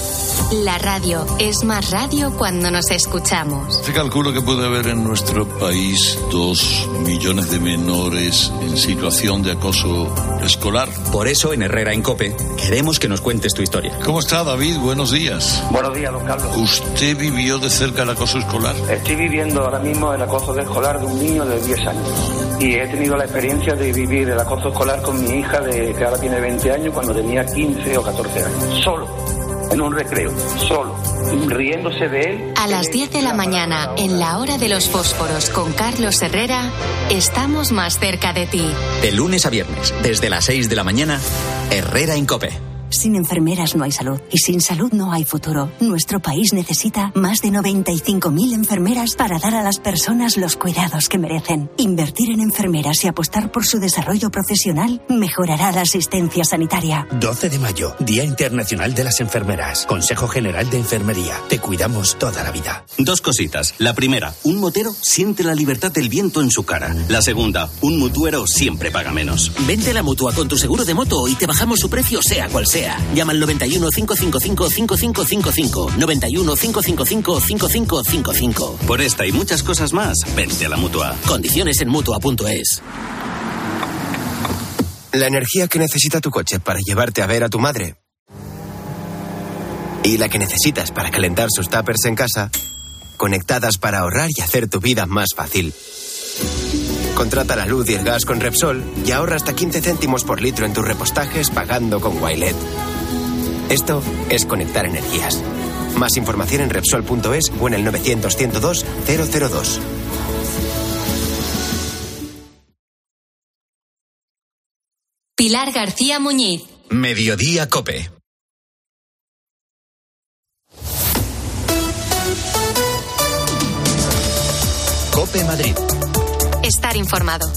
La radio es más radio cuando nos escuchamos. Se calcula que puede haber en nuestro país dos millones de menores en situación de acoso escolar. Por eso en Herrera en COPE queremos que nos cuentes tu historia. ¿Cómo está, David? Buenos días. Buenos días, don Carlos. ¿Usted vivió de cerca el acoso escolar? Estoy viviendo ahora mismo el acoso escolar de un niño de diez años. Y he tenido la experiencia de vivir el acoso escolar con mi hija, de que ahora tiene veinte años, cuando tenía quince o catorce años. Solo, en un recreo, solo, riéndose de él. A las diez de la mañana, en la hora de los fósforos con Carlos Herrera, estamos más cerca de ti. De lunes a viernes, desde las seis de la mañana, Herrera en COPE. Sin enfermeras no hay salud y sin salud no hay futuro. Nuestro país necesita más de noventa y cinco mil enfermeras para dar a las personas los cuidados que merecen. Invertir en enfermeras y apostar por su desarrollo profesional mejorará la asistencia sanitaria. doce de mayo, Día Internacional de las Enfermeras. Consejo General de Enfermería. Te cuidamos toda la vida. Dos cositas. La primera, un motero siente la libertad del viento en su cara. La segunda, un mutuero siempre paga menos. Vente a la Mutua con tu seguro de moto y te bajamos su precio sea cual sea. Llama al noventa y uno, cinco cinco cinco, cinco cinco cinco cinco. noventa y uno, cinco cinco cinco, cinco cinco cinco cinco. Por esta y muchas cosas más, vente a la Mutua. Condiciones en mutua punto es. La energía que necesita tu coche para llevarte a ver a tu madre y la que necesitas para calentar sus tuppers en casa, conectadas para ahorrar y hacer tu vida más fácil. Contrata la luz y el gas con Repsol y ahorra hasta quince céntimos por litro en tus repostajes pagando con Wilet. Esto es conectar energías. Más información en Repsol punto es o en el novecientos, ciento dos, cero cero dos. Pilar García Muñiz. Mediodía COPE. COPE Madrid. Estar informado.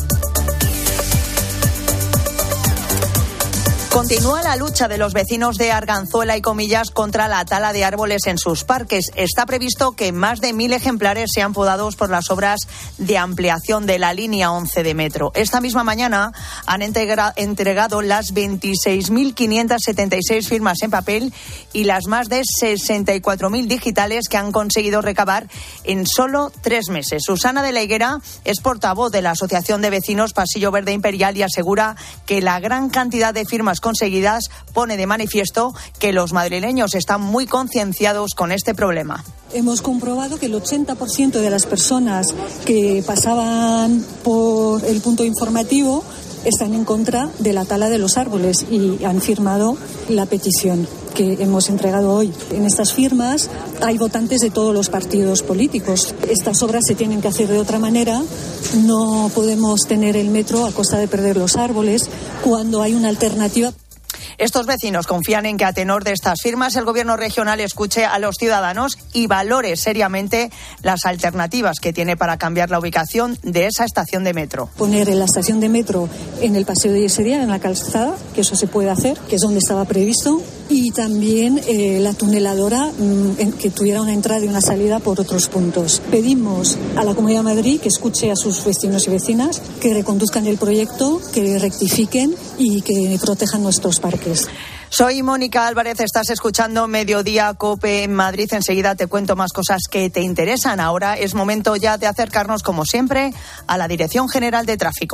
Continúa la lucha de los vecinos de Arganzuela y Comillas contra la tala de árboles en sus parques. Está previsto que más de mil ejemplares sean podados por las obras de ampliación de la línea once de metro. Esta misma mañana han integra- entregado las veintiséis mil quinientas setenta y seis firmas en papel y las más de sesenta y cuatro mil digitales que han conseguido recabar en solo tres meses. Susana de la Higuera es portavoz de la Asociación de Vecinos Pasillo Verde Imperial y asegura que la gran cantidad de firmas conseguidas pone de manifiesto que los madrileños están muy concienciados con este problema. Hemos comprobado que el ochenta por ciento de las personas que pasaban por el punto informativo están en contra de la tala de los árboles y han firmado la petición que hemos entregado hoy. En estas firmas hay votantes de todos los partidos políticos. Estas obras se tienen que hacer de otra manera. No podemos tener el metro a costa de perder los árboles cuando hay una alternativa. Estos vecinos confían en que a tenor de estas firmas el gobierno regional escuche a los ciudadanos y valore seriamente las alternativas que tiene para cambiar la ubicación de esa estación de metro. Poner la estación de metro en el Paseo de Yesería, en la calzada, que eso se puede hacer, que es donde estaba previsto, y también eh, la tuneladora mmm, en, que tuviera una entrada y una salida por otros puntos. Pedimos a la Comunidad de Madrid que escuche a sus vecinos y vecinas, que reconduzcan el proyecto, que rectifiquen y que protejan nuestros parques. Soy Mónica Álvarez, estás escuchando Mediodía COPE en Madrid. Enseguida te cuento más cosas que te interesan. Ahora es momento ya de acercarnos, como siempre, a la Dirección General de Tráfico.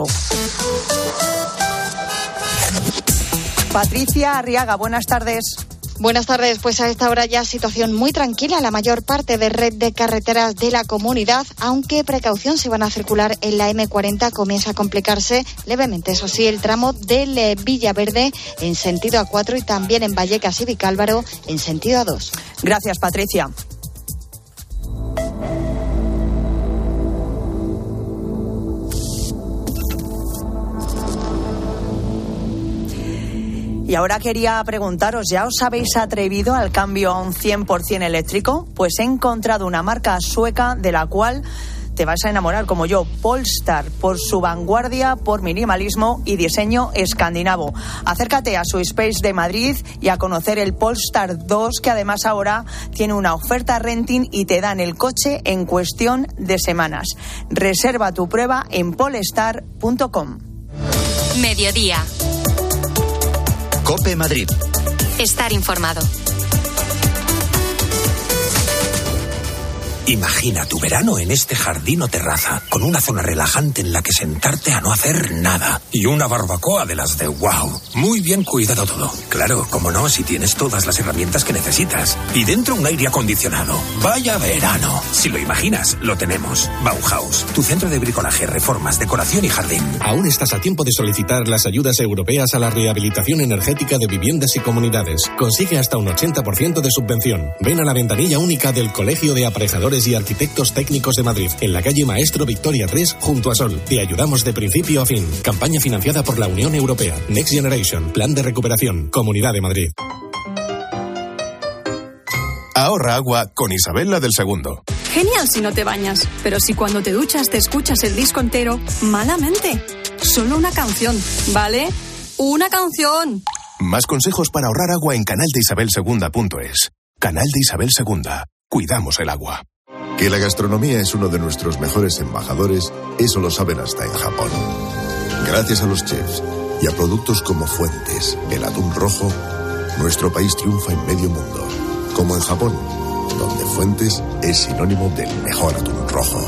Patricia Arriaga, buenas tardes. Buenas tardes, pues a esta hora ya situación muy tranquila en la mayor parte de red de carreteras de la comunidad, aunque precaución si van a circular en la eme cuarenta, comienza a complicarse levemente, eso sí, el tramo del Villaverde en sentido A cuatro y también en Vallecas y Vicálvaro en sentido A dos. Gracias, Patricia. Y ahora quería preguntaros, ¿ya os habéis atrevido al cambio a un cien por ciento eléctrico? Pues he encontrado una marca sueca de la cual te vas a enamorar como yo, Polestar, por su vanguardia, por minimalismo y diseño escandinavo. Acércate a su Space de Madrid y a conocer el Polestar dos, que además ahora tiene una oferta renting y te dan el coche en cuestión de semanas. Reserva tu prueba en polestar punto com. Mediodía. COPE Madrid. Estar informado. Imagina tu verano en este jardín o terraza, con una zona relajante en la que sentarte a no hacer nada. Y una barbacoa de las de wow. Muy bien cuidado todo. Claro, como no, si tienes todas las herramientas que necesitas. Y dentro un aire acondicionado. ¡Vaya verano! Si lo imaginas, lo tenemos. Bauhaus, tu centro de bricolaje, reformas, decoración y jardín. Aún estás a tiempo de solicitar las ayudas europeas a la rehabilitación energética de viviendas y comunidades. Consigue hasta un ochenta por ciento de subvención. Ven a la ventanilla única del Colegio de Aparejadores y Arquitectos Técnicos de Madrid, en la calle Maestro Victoria tres, junto a Sol. Te ayudamos de principio a fin. Campaña financiada por la Unión Europea. Next Generation. Plan de recuperación. Comunidad de Madrid. Ahorra agua con Isabel la del Segundo. Genial si no te bañas, pero si cuando te duchas te escuchas el disco entero, malamente. Solo una canción, ¿vale? ¡Una canción! Más consejos para ahorrar agua en canal de isabel segunda punto es. Canal de Isabel Segunda. Cuidamos el agua. Que la gastronomía es uno de nuestros mejores embajadores, eso lo saben hasta en Japón. Gracias a los chefs y a productos como Fuentes, el atún rojo, nuestro país triunfa en medio mundo. Como en Japón, donde Fuentes es sinónimo del mejor atún rojo.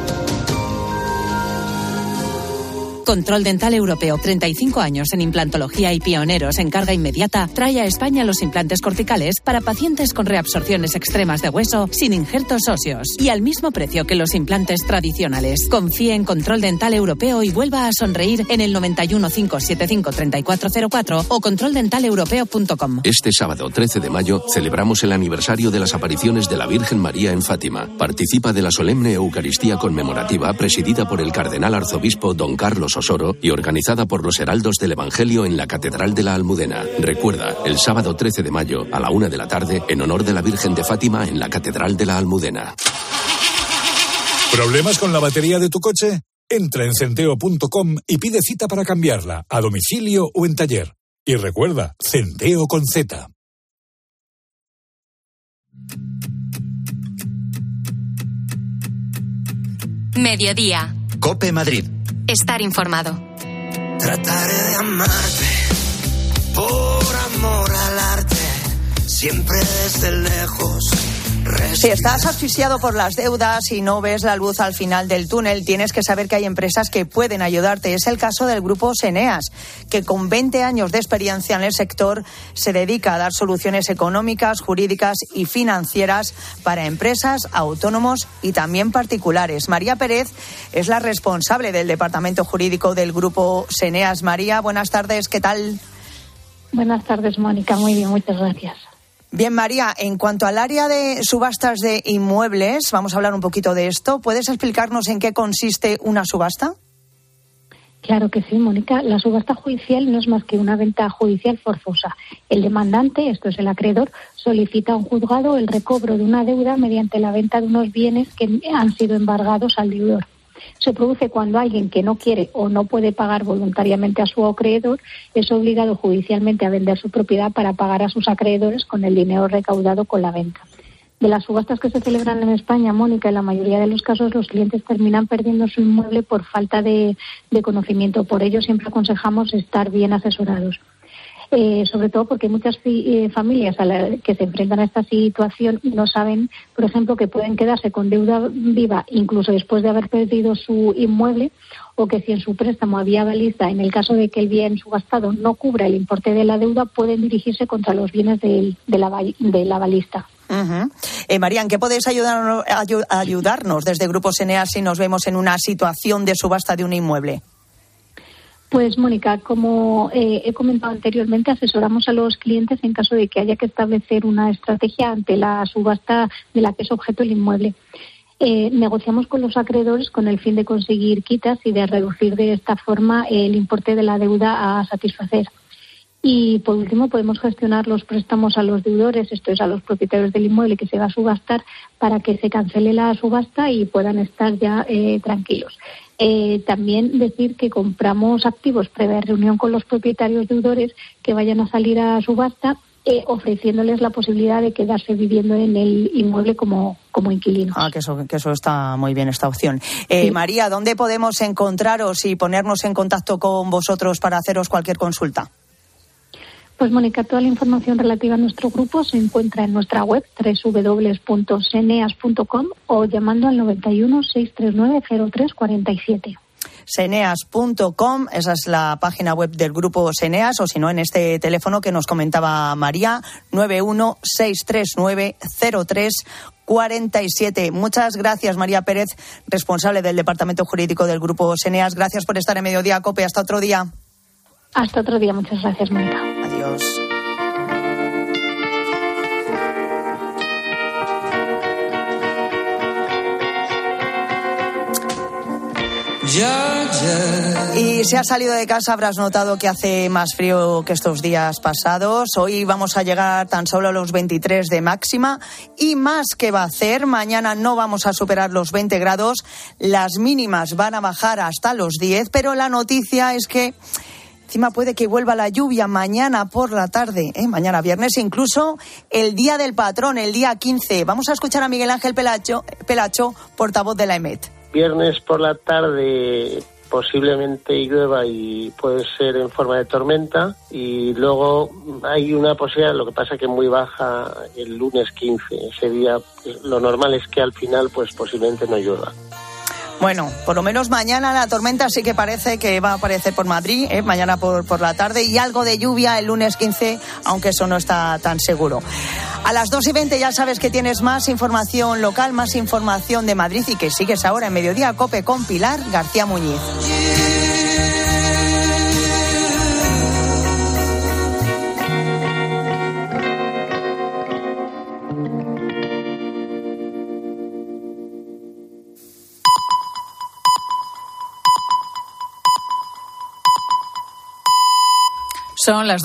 Control Dental Europeo, treinta y cinco años en implantología y pioneros en carga inmediata, trae a España los implantes corticales para pacientes con reabsorciones extremas de hueso sin injertos óseos y al mismo precio que los implantes tradicionales. Confíe en Control Dental Europeo y vuelva a sonreír en el noventa y uno, cinco siete cinco, treinta y cuatro cero cuatro o control dental europeo punto com. Este sábado trece de mayo celebramos el aniversario de las apariciones de la Virgen María en Fátima. Participa de la solemne Eucaristía conmemorativa presidida por el cardenal arzobispo don Carlos Osoro y organizada por los Heraldos del Evangelio en la Catedral de la Almudena. Recuerda, el sábado trece de mayo a la una de la tarde, en honor de la Virgen de Fátima en la Catedral de la Almudena. ¿Problemas con la batería de tu coche? Entra en centeo punto com y pide cita para cambiarla, a domicilio o en taller. Y recuerda, Centeo con Z. Mediodía. COPE Madrid. Estar informado. Trataré de amarte por amor al arte, siempre desde lejos. Si estás asfixiado por las deudas y no ves la luz al final del túnel, tienes que saber que hay empresas que pueden ayudarte. Es el caso del grupo Seneas, que con veinte años de experiencia en el sector se dedica a dar soluciones económicas, jurídicas y financieras para empresas, autónomos y también particulares. María Pérez es la responsable del departamento jurídico del grupo Seneas. María, buenas tardes, ¿qué tal? Buenas tardes, Mónica. Muy bien, muchas gracias. Bien, María, en cuanto al área de subastas de inmuebles, vamos a hablar un poquito de esto. ¿Puedes explicarnos en qué consiste una subasta? Claro que sí, Mónica. La subasta judicial no es más que una venta judicial forzosa. El demandante, esto es el acreedor, solicita a un juzgado el recobro de una deuda mediante la venta de unos bienes que han sido embargados al deudor. Se produce cuando alguien que no quiere o no puede pagar voluntariamente a su acreedor es obligado judicialmente a vender su propiedad para pagar a sus acreedores con el dinero recaudado con la venta. De las subastas que se celebran en España, Mónica, en la mayoría de los casos los clientes terminan perdiendo su inmueble por falta de, de conocimiento. Por ello siempre aconsejamos estar bien asesorados. Eh, sobre todo porque muchas eh, familias a la que se enfrentan a esta situación no saben, por ejemplo, que pueden quedarse con deuda viva incluso después de haber perdido su inmueble, o que si en su préstamo había avalista, en el caso de que el bien subastado no cubra el importe de la deuda, pueden dirigirse contra los bienes del, de la, del avalista. Uh-huh. Eh, María, ¿en qué podéis ayudarnos, ayudarnos desde Grupo Seneas si nos vemos en una situación de subasta de un inmueble? Pues, Mónica, como eh, he comentado anteriormente, asesoramos a los clientes en caso de que haya que establecer una estrategia ante la subasta de la que es objeto el inmueble. Eh, negociamos con los acreedores con el fin de conseguir quitas y de reducir de esta forma el importe de la deuda a satisfacer. Y, por último, podemos gestionar los préstamos a los deudores, esto es, a los propietarios del inmueble que se va a subastar, para que se cancele la subasta y puedan estar ya eh, tranquilos. Eh, también decir que compramos activos previa reunión con los propietarios deudores que vayan a salir a subasta, eh, ofreciéndoles la posibilidad de quedarse viviendo en el inmueble como, como inquilinos. Ah, que eso, que eso está muy bien, esta opción. Eh, sí. María, ¿dónde podemos encontraros y ponernos en contacto con vosotros para haceros cualquier consulta? Pues Mónica, toda la información relativa a nuestro grupo se encuentra en nuestra web doble u doble u doble u punto seneas punto com o llamando al noventa y uno, seiscientos treinta y nueve, cero tres cuarenta y siete. seneas punto com, esa es la página web del grupo Seneas, o si no, en este teléfono que nos comentaba María, nueve uno, seiscientos treinta y nueve, cero tres cuarenta y siete. Muchas gracias, María Pérez, responsable del Departamento Jurídico del grupo Seneas. Gracias por estar en Mediodía COPE. Hasta otro día. Hasta otro día. Muchas gracias, Mónica. Adiós. Y si has salido de casa habrás notado que hace más frío que estos días pasados. Hoy vamos a llegar tan solo a los veintitrés de máxima y más que va a hacer. Mañana no vamos a superar los veinte grados. Las mínimas van a bajar hasta los diez, pero la noticia es que encima puede que vuelva la lluvia mañana por la tarde, ¿eh? Mañana viernes, incluso el día del patrón, el día quince. Vamos a escuchar a Miguel Ángel Pelacho, Pelacho, portavoz de la EMET. Viernes por la tarde posiblemente llueva y puede ser en forma de tormenta, y luego hay una posibilidad, lo que pasa que muy baja, el lunes quince. Ese día lo normal es que al final pues posiblemente no llueva. Bueno, por lo menos mañana la tormenta sí que parece que va a aparecer por Madrid, ¿eh? Mañana por, por la tarde, y algo de lluvia el lunes quince, aunque eso no está tan seguro. A las dos y veinte ya sabes que tienes más información local, más información de Madrid, y que sigues ahora en Mediodía COPE con Pilar García Muñiz. Son las